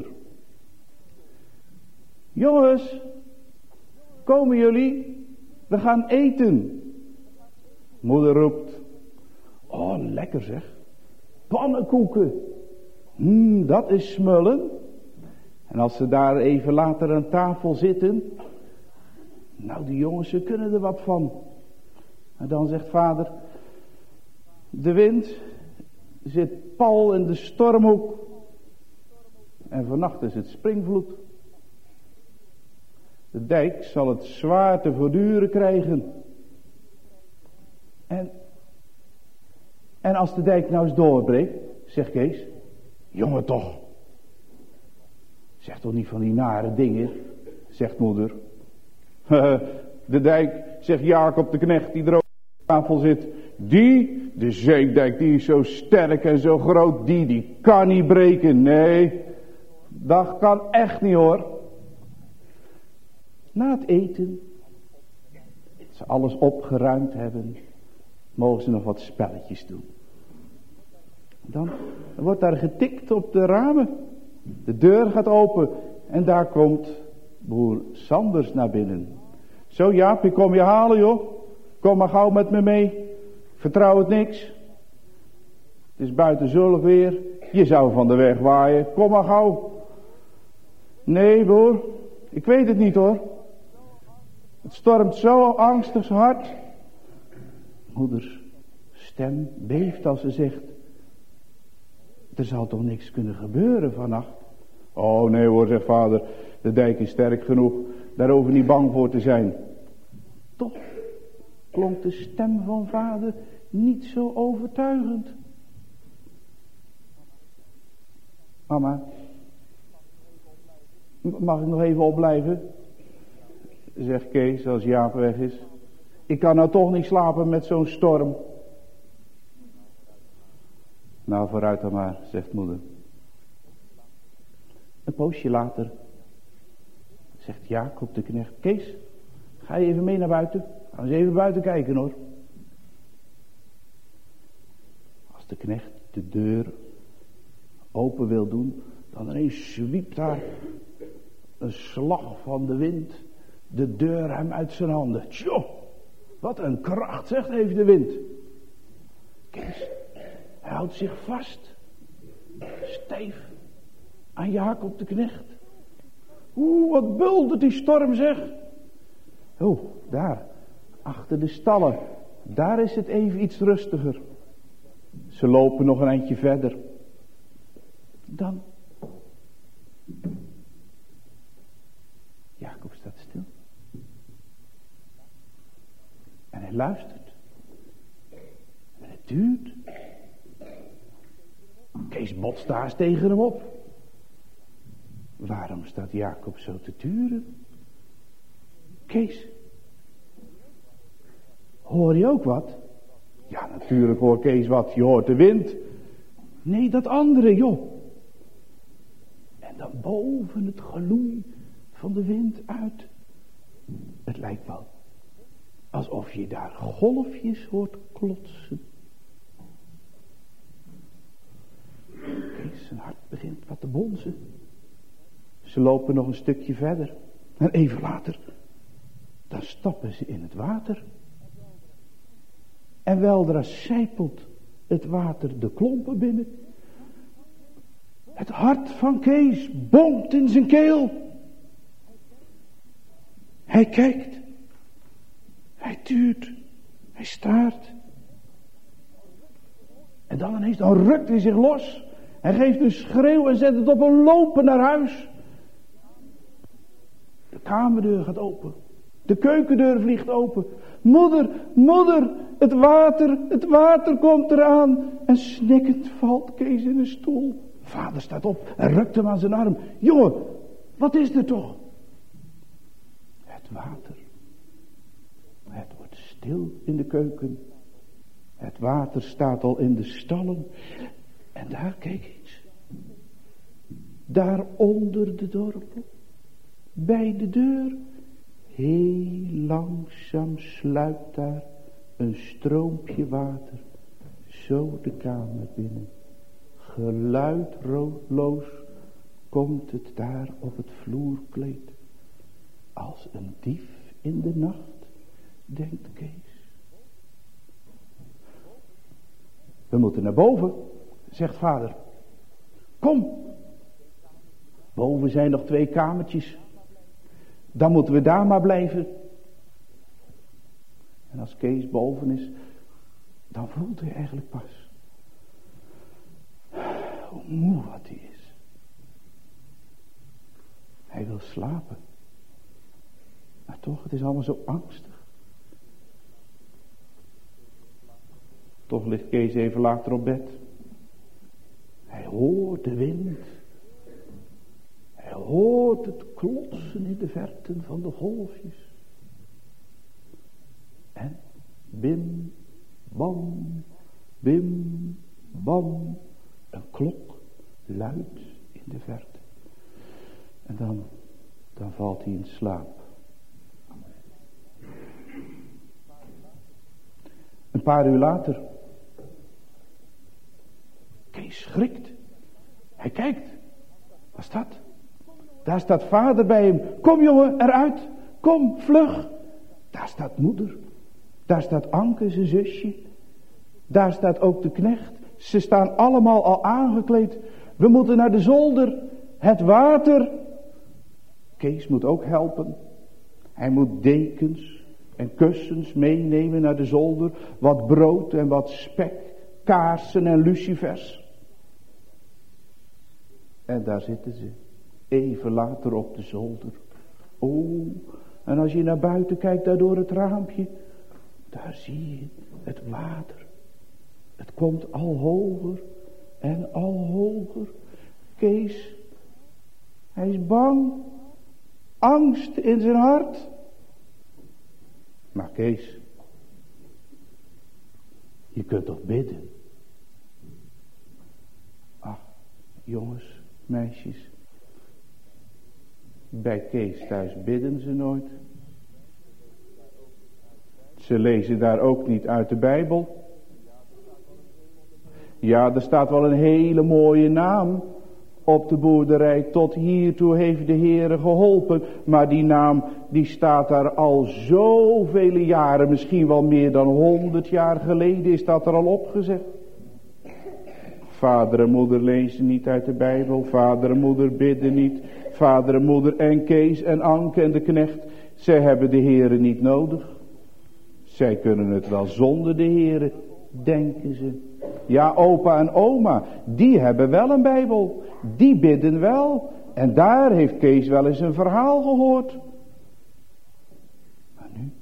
Jongens. Komen jullie? We gaan eten. Moeder roept. Oh, lekker zeg. Pannenkoeken. Hmm, dat is smullen. En als ze daar even later aan tafel zitten. Nou, die jongens, ze kunnen er wat van. En dan zegt vader. De wind zit pal in de stormhoek. En vannacht is het springvloed. De dijk zal het zwaar te verduren krijgen. En, en als de dijk nou eens doorbreekt, zegt Kees. Jongen toch. Zeg toch niet van die nare dingen, zegt moeder. De dijk, zegt Jacob de knecht die er op de tafel zit. Die, de zeedijk, die is zo sterk en zo groot. Die, die kan niet breken. Nee, dat kan echt niet hoor. Na het eten, als ze alles opgeruimd hebben, mogen ze nog wat spelletjes doen. Dan wordt daar getikt op de ramen. De deur gaat open en daar komt broer Sanders naar binnen. Zo Jaap, ik kom je halen joh. Kom maar gauw met me mee. Vertrouw het niks. Het is buiten zulk weer. Je zou van de weg waaien. Kom maar gauw. Nee broer, ik weet het niet hoor. Het stormt zo angstig zo hard. Moeders stem beeft als ze zegt. Er zal toch niks kunnen gebeuren vannacht? Oh nee hoor, zegt vader. De dijk is sterk genoeg. Daar hoeven we niet bang voor te zijn. Toch klonk de stem van vader niet zo overtuigend. Mama, mag ik nog even opblijven? Zegt Kees als Jaap weg is. Ik kan nou toch niet slapen met zo'n storm. Nou vooruit dan maar, zegt moeder. Een poosje later zegt Jacob de knecht. Kees, ga je even mee naar buiten? Ga eens even buiten kijken hoor. Als de knecht de deur open wil doen, dan ineens zwiept daar een slag van de wind de deur hem uit zijn handen. Tjoh, wat een kracht zegt heeft de wind. Kees, hij houdt zich vast, stijf, aan Jacob de knecht. Oeh, wat buldert die storm zeg. Oh, daar, achter de stallen, daar is het even iets rustiger. Ze lopen nog een eindje verder. Dan, Jacob staat stil. En hij luistert. En het duurt. Kees botst daar eens tegen hem op. Waarom staat Jacob zo te turen? Kees, hoor je ook wat? Ja, natuurlijk hoor Kees wat. Je hoort de wind. Nee, dat andere, joh. En dan boven het geloei van de wind uit. Het lijkt wel alsof je daar golfjes hoort klotsen. Kees, zijn hart begint wat te bonzen. Ze lopen nog een stukje verder. En even later dan stappen ze in het water. En weldra sijpelt het water de klompen binnen. Het hart van Kees bonkt in zijn keel. Hij kijkt. Hij tuurt. Hij staart. En dan ineens, dan rukt hij zich los. Hij geeft een schreeuw en zet het op een lopen naar huis. De kamerdeur gaat open. De keukendeur vliegt open. Moeder, moeder, het water, het water komt eraan. En snikkend valt Kees in een stoel. Vader staat op en rukt hem aan zijn arm. Jongen, wat is er toch? Het water. Het wordt stil in de keuken. Het water staat al in de stallen. En daar, kijk eens. Daar onder de dorpel. Bij de deur. Heel langzaam sluipt daar een stroompje water. Zo de kamer binnen. Geluidloos komt het daar op het vloerkleed. Als een dief in de nacht, denkt Kees. We moeten naar boven, zegt vader. Kom. Boven zijn nog twee kamertjes. Dan moeten we daar maar blijven. En als Kees boven is, dan voelt hij eigenlijk pas hoe moe wat hij is. Hij wil slapen. Maar toch, het is allemaal zo angstig. Toch ligt Kees even later op bed. Hij hoort de wind. Hij hoort het klotsen in de verten van de golfjes. En bim, bam, bim, bam. Een klok luidt in de verte. En dan, dan valt hij in slaap. Een paar uur later. Kees schrikt. Hij kijkt. Wat is dat? Daar staat vader bij hem. Kom jongen, eruit. Kom, vlug. Daar staat moeder. Daar staat Anke, zijn zusje. Daar staat ook de knecht. Ze staan allemaal al aangekleed. We moeten naar de zolder. Het water. Kees moet ook helpen. Hij moet dekens en kussens meenemen naar de zolder. Wat brood en wat spek. Kaarsen en lucifers. En daar zitten ze. Even later op de zolder. Oh, en als je naar buiten kijkt, daar door het raampje. Daar zie je het water. Het komt al hoger en al hoger. Kees, hij is bang. Angst in zijn hart. Maar Kees, je kunt toch bidden? Ach, jongens, meisjes. Bij Kees thuis bidden ze nooit. Ze lezen daar ook niet uit de Bijbel. Ja, er staat wel een hele mooie naam op de boerderij. Tot hiertoe heeft de Heere geholpen. Maar die naam, die staat daar al zoveel jaren. Misschien wel meer dan honderd jaar geleden is dat er al opgezet. Vader en moeder lezen niet uit de Bijbel. Vader en moeder bidden niet. Vader en moeder en Kees en Anke en de knecht. Zij hebben de Heere niet nodig. Zij kunnen het wel zonder de Heere, denken ze. Ja, opa en oma, die hebben wel een Bijbel. Die bidden wel. En daar heeft Kees wel eens een verhaal gehoord. Maar nu?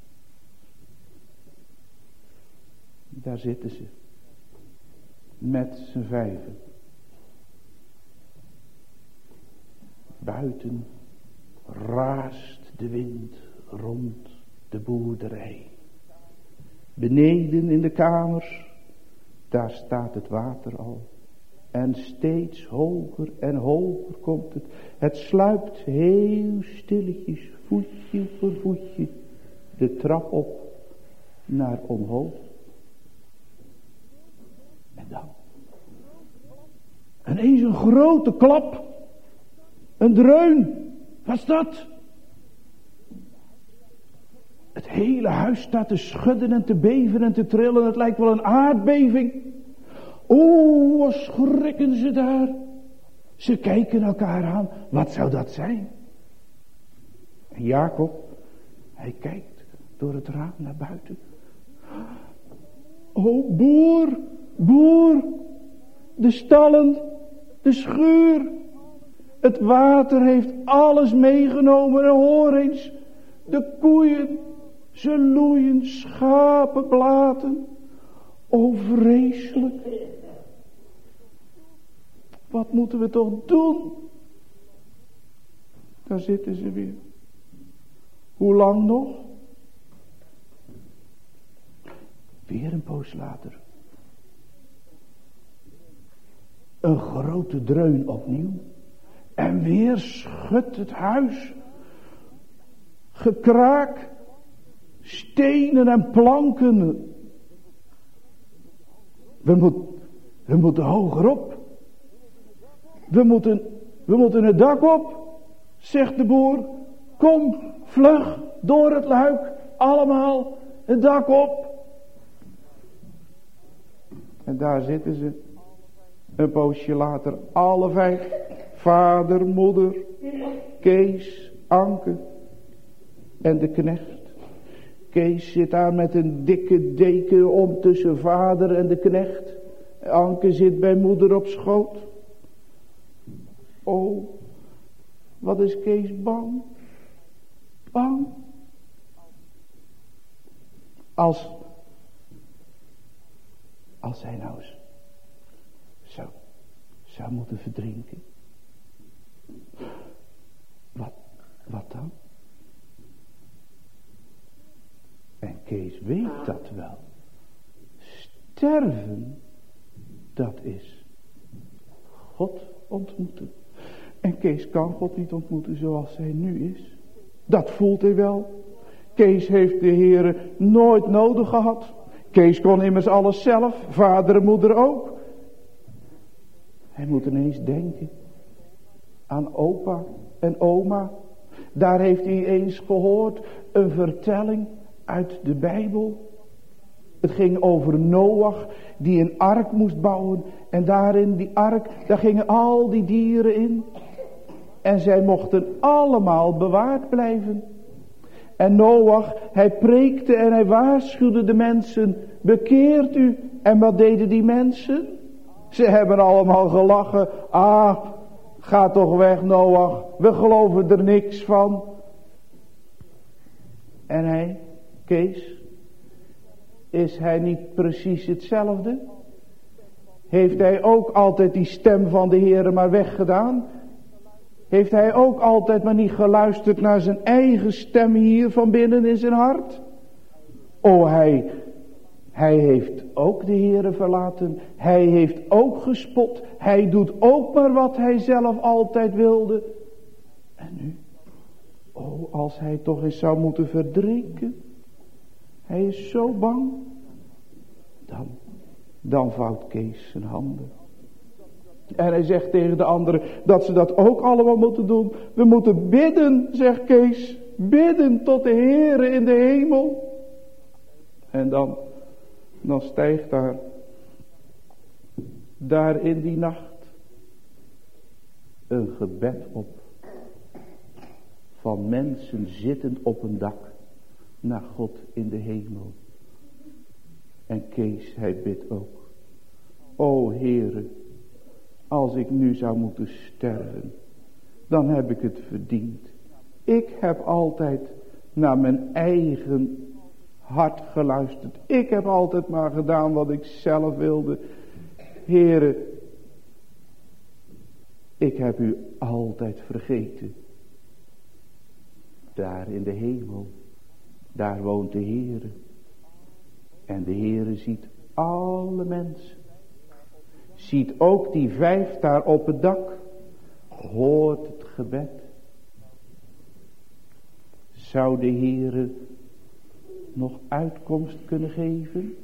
Daar zitten ze. Met z'n vijven. Buiten raast de wind rond de boerderij. Beneden in de kamers, daar staat het water al. En steeds hoger en hoger komt het. Het sluipt heel stilletjes, voetje voor voetje, de trap op naar omhoog. En dan, ineens een grote klap. Een dreun. Wat is dat? Het hele huis staat te schudden en te beven en te trillen. Het lijkt wel een aardbeving. O, wat schrikken ze daar. Ze kijken elkaar aan. Wat zou dat zijn? En Jacob, hij kijkt door het raam naar buiten. O, boer, boer. De stallen, de schuur. Het water heeft alles meegenomen. En hoor eens, de koeien, ze loeien, schapen blaten. O, vreselijk. Wat moeten we toch doen? Daar zitten ze weer. Hoe lang nog? Weer een poos later. Een grote dreun opnieuw. En weer schudt het huis. Gekraak. Stenen en planken. We, moet, we moeten hogerop. We moeten, we moeten het dak op, zegt de boer. Kom, vlug, door het luik, allemaal het dak op. En daar zitten ze, een poosje later, alle vijf. Vader, moeder, Kees, Anke en de knecht. Kees zit daar met een dikke deken om tussen vader en de knecht. Anke zit bij moeder op schoot. Oh, wat is Kees bang? Bang. Als, als hij nou eens zou, zou moeten verdrinken. Wat, wat dan? En Kees weet dat wel. Sterven, dat is God ontmoeten. En Kees kan God niet ontmoeten zoals hij nu is. Dat voelt hij wel. Kees heeft de Heere nooit nodig gehad. Kees kon immers alles zelf, vader en moeder ook. Hij moet ineens denken aan opa en oma. Daar heeft hij eens gehoord een vertelling uit de Bijbel. Het ging over Noach die een ark moest bouwen. En daarin die ark, daar gingen al die dieren in. En zij mochten allemaal bewaard blijven. En Noach, hij preekte en hij waarschuwde de mensen. Bekeert u. En wat deden die mensen? Ze hebben allemaal gelachen. Ah, ga toch weg Noach. We geloven er niks van. En hij, Kees, is hij niet precies hetzelfde? Heeft hij ook altijd die stem van de Heere maar weggedaan? Heeft hij ook altijd maar niet geluisterd naar zijn eigen stem hier van binnen in zijn hart? O, hij, hij heeft ook de Heere verlaten. Hij heeft ook gespot. Hij doet ook maar wat hij zelf altijd wilde. En nu? O, als hij toch eens zou moeten verdrinken. Hij is zo bang. Dan, dan vouwt Kees zijn handen. En hij zegt tegen de anderen dat ze dat ook allemaal moeten doen. We moeten bidden, zegt Kees. Bidden tot de Heere in de hemel. En dan, dan stijgt daar, daar in die nacht, een gebed op. Van mensen zittend op een dak naar God in de hemel. En Kees, hij bidt ook. O Heere, als ik nu zou moeten sterven, dan heb ik het verdiend. Ik heb altijd naar mijn eigen hart geluisterd. Ik heb altijd maar gedaan wat ik zelf wilde. Heere, ik heb u altijd vergeten. Daar in de hemel, daar woont de Heere. En de Heere ziet alle mensen. Ziet ook die vijf daar op het dak. Hoort het gebed. Zou de Heere nog uitkomst kunnen geven?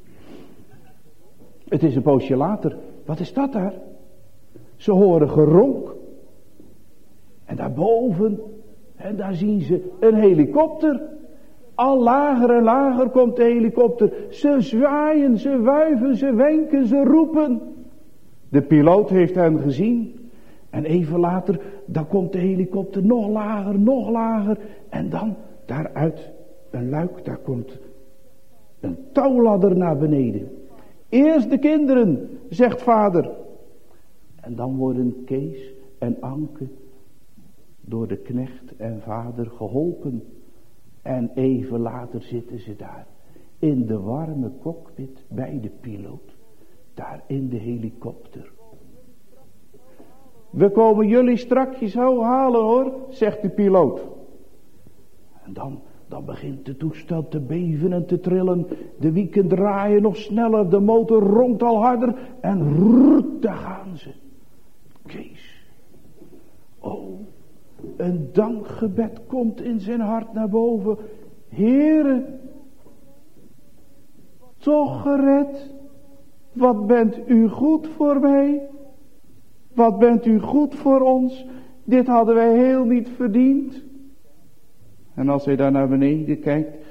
Het is een poosje later. Wat is dat daar? Ze horen geronk. En daarboven, en daar zien ze een helikopter. Al lager en lager komt de helikopter. Ze zwaaien, ze wuiven, ze wenken, ze roepen. De piloot heeft hen gezien. En even later, dan komt de helikopter nog lager, nog lager. En dan, daaruit een luik, daar komt een touwladder naar beneden. Eerst de kinderen, zegt vader. En dan worden Kees en Anke door de knecht en vader geholpen. En even later zitten ze daar. In de warme cockpit bij de piloot. Daar in de helikopter. We komen jullie strakjes halen hoor, zegt de piloot. En dan, dan begint het toestel te beven en te trillen. De wieken draaien nog sneller, de motor ronkt al harder. En rrrt, daar gaan ze. Kees. Oh, een dankgebed komt in zijn hart naar boven. Heere, toch gered. Wat bent u goed voor mij. Wat bent u goed voor ons. Dit hadden wij heel niet verdiend. En als hij daar naar beneden kijkt.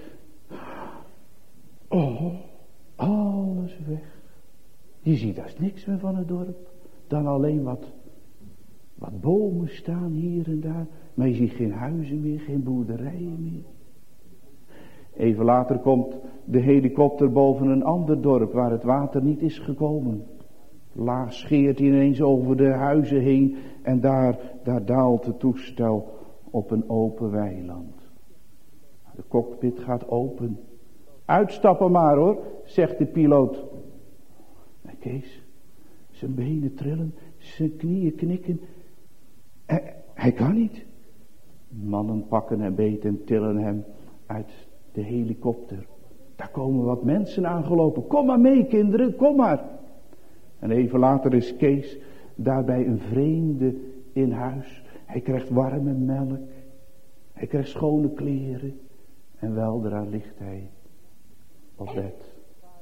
Oh, alles weg. Je ziet daar niks meer van het dorp. Dan alleen wat, wat bomen staan hier en daar. Maar je ziet geen huizen meer, geen boerderijen meer. Even later komt de helikopter boven een ander dorp waar het water niet is gekomen. Laag scheert hij ineens over de huizen heen en daar, daar daalt het toestel op een open weiland. De cockpit gaat open. Uitstappen maar hoor, zegt de piloot. En Kees, zijn benen trillen, zijn knieën knikken. Hij, hij kan niet. Mannen pakken hem beet en tillen hem uit de helikopter. Daar komen wat mensen aangelopen. Kom maar mee kinderen, kom maar. En even later is Kees daarbij een vreemde in huis. Hij krijgt warme melk. Hij krijgt schone kleren. En weldra ligt hij op bed.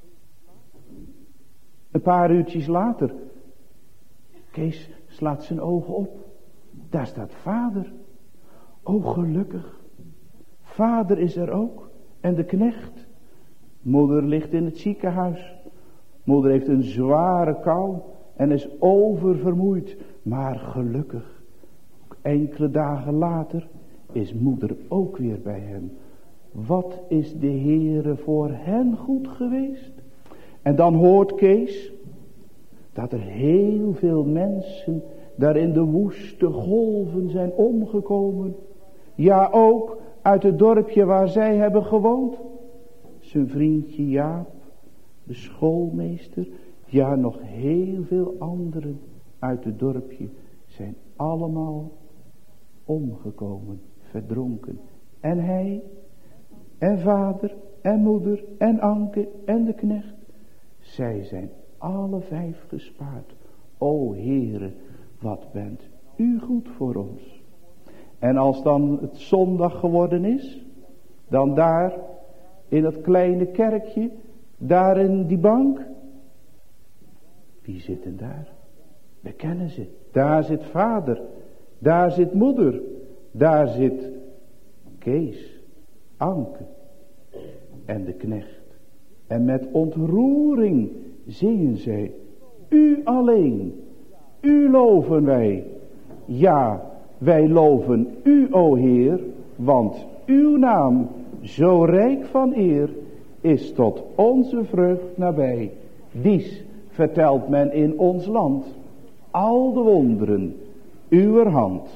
Een paar uurtjes later. Kees slaat zijn ogen op. Daar staat vader. O gelukkig. Vader is er ook. En de knecht. Moeder ligt in het ziekenhuis. Moeder heeft een zware kou en is oververmoeid. Maar gelukkig, enkele dagen later, is moeder ook weer bij hem. Wat is de Heere voor hen goed geweest? En dan hoort Kees dat er heel veel mensen daar in de woeste golven zijn omgekomen. Ja, ook uit het dorpje waar zij hebben gewoond. Zijn vriendje Jaap. De schoolmeester, ja nog heel veel anderen uit het dorpje zijn allemaal omgekomen, verdronken. En hij, en vader, en moeder, en Anke, en de knecht, zij zijn alle vijf gespaard. O Heere, wat bent u goed voor ons. En als dan het zondag geworden is, dan daar in dat kleine kerkje, daar in die bank. Wie zitten daar? We kennen ze. Daar zit vader. Daar zit moeder. Daar zit Kees, Anke en de knecht. En met ontroering zingen zij. U alleen. U loven wij. Ja, wij loven u, o Heer. Want uw naam, zo rijk van eer, is tot onze vreugd nabij. Dies vertelt men in ons land, al de wonderen uwer hand.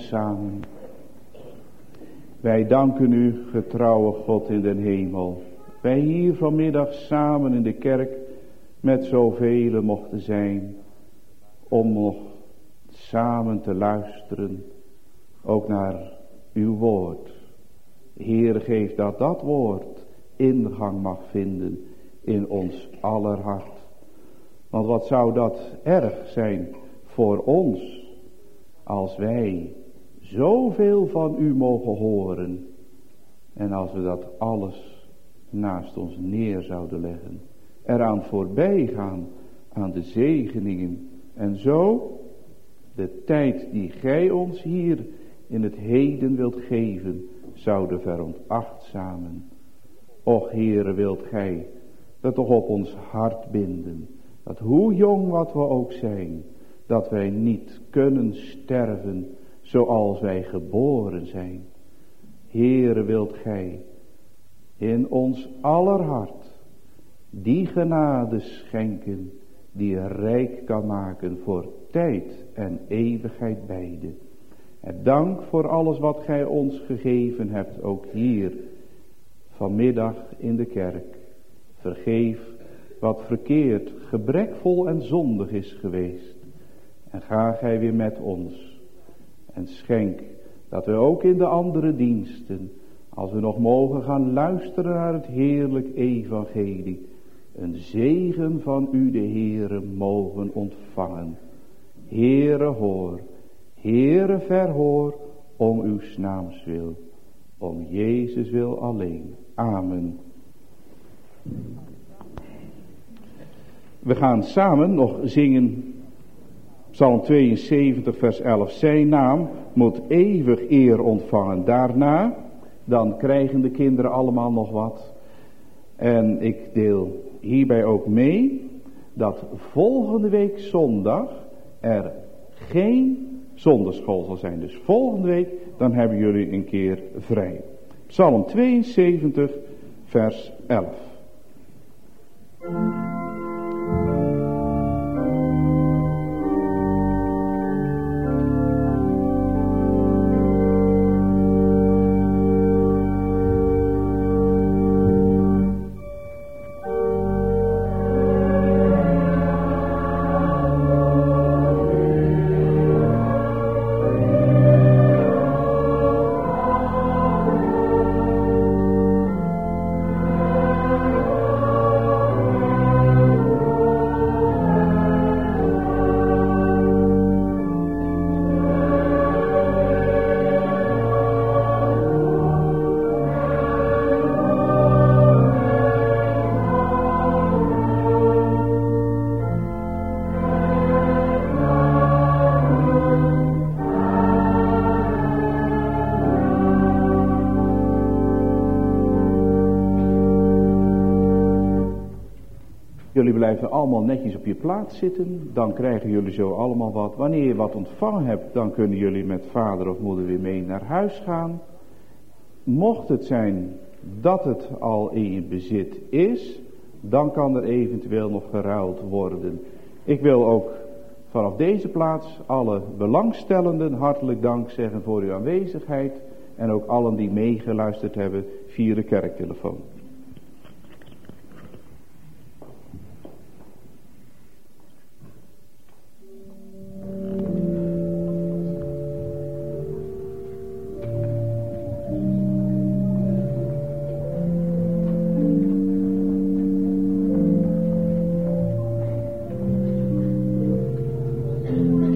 samen. Wij danken u, getrouwe God in den hemel. Wij hier vanmiddag samen in de kerk met zoveel mochten zijn. Om nog samen te luisteren. Ook naar uw woord. Heer, geef dat dat woord ingang mag vinden in ons aller hart. Want wat zou dat erg zijn voor ons, als wij zoveel van u mogen horen. En als we dat alles naast ons neer zouden leggen. Eraan voorbij gaan aan de zegeningen. En zo de tijd die gij ons hier in het heden wilt geven, zouden veronachtzamen. Och Heere, wilt gij dat toch op ons hart binden. Dat hoe jong wat we ook zijn, dat wij niet kunnen sterven zoals wij geboren zijn. Heere, wilt gij in ons aller hart die genade schenken die rijk kan maken voor tijd en eeuwigheid beide. En dank voor alles wat gij ons gegeven hebt, ook hier vanmiddag in de kerk. Vergeef wat verkeerd, gebrekvol en zondig is geweest. En ga gij weer met ons. En schenk dat we ook in de andere diensten, als we nog mogen gaan luisteren naar het heerlijk evangelie, een zegen van u de Heere mogen ontvangen. Heere, hoor. Heere, verhoor, om uw naams wil. Om Jezus wil alleen. Amen. We gaan samen nog zingen Psalm tweeënzeventig vers elf. Zijn naam moet eeuwig eer ontvangen. Daarna, dan krijgen de kinderen allemaal nog wat. En ik deel hierbij ook mee dat volgende week zondag er geen zondagschool zal zijn. Dus volgende week, dan hebben jullie een keer vrij. Psalm tweeënzeventig vers elf. Jullie blijven allemaal netjes op je plaats zitten. Dan krijgen jullie zo allemaal wat. Wanneer je wat ontvangen hebt, dan kunnen jullie met vader of moeder weer mee naar huis gaan. Mocht het zijn dat het al in je bezit is, dan kan er eventueel nog geruild worden. Ik wil ook vanaf deze plaats alle belangstellenden hartelijk dank zeggen voor uw aanwezigheid. En ook allen die meegeluisterd hebben via de kerktelefoon. Thank you.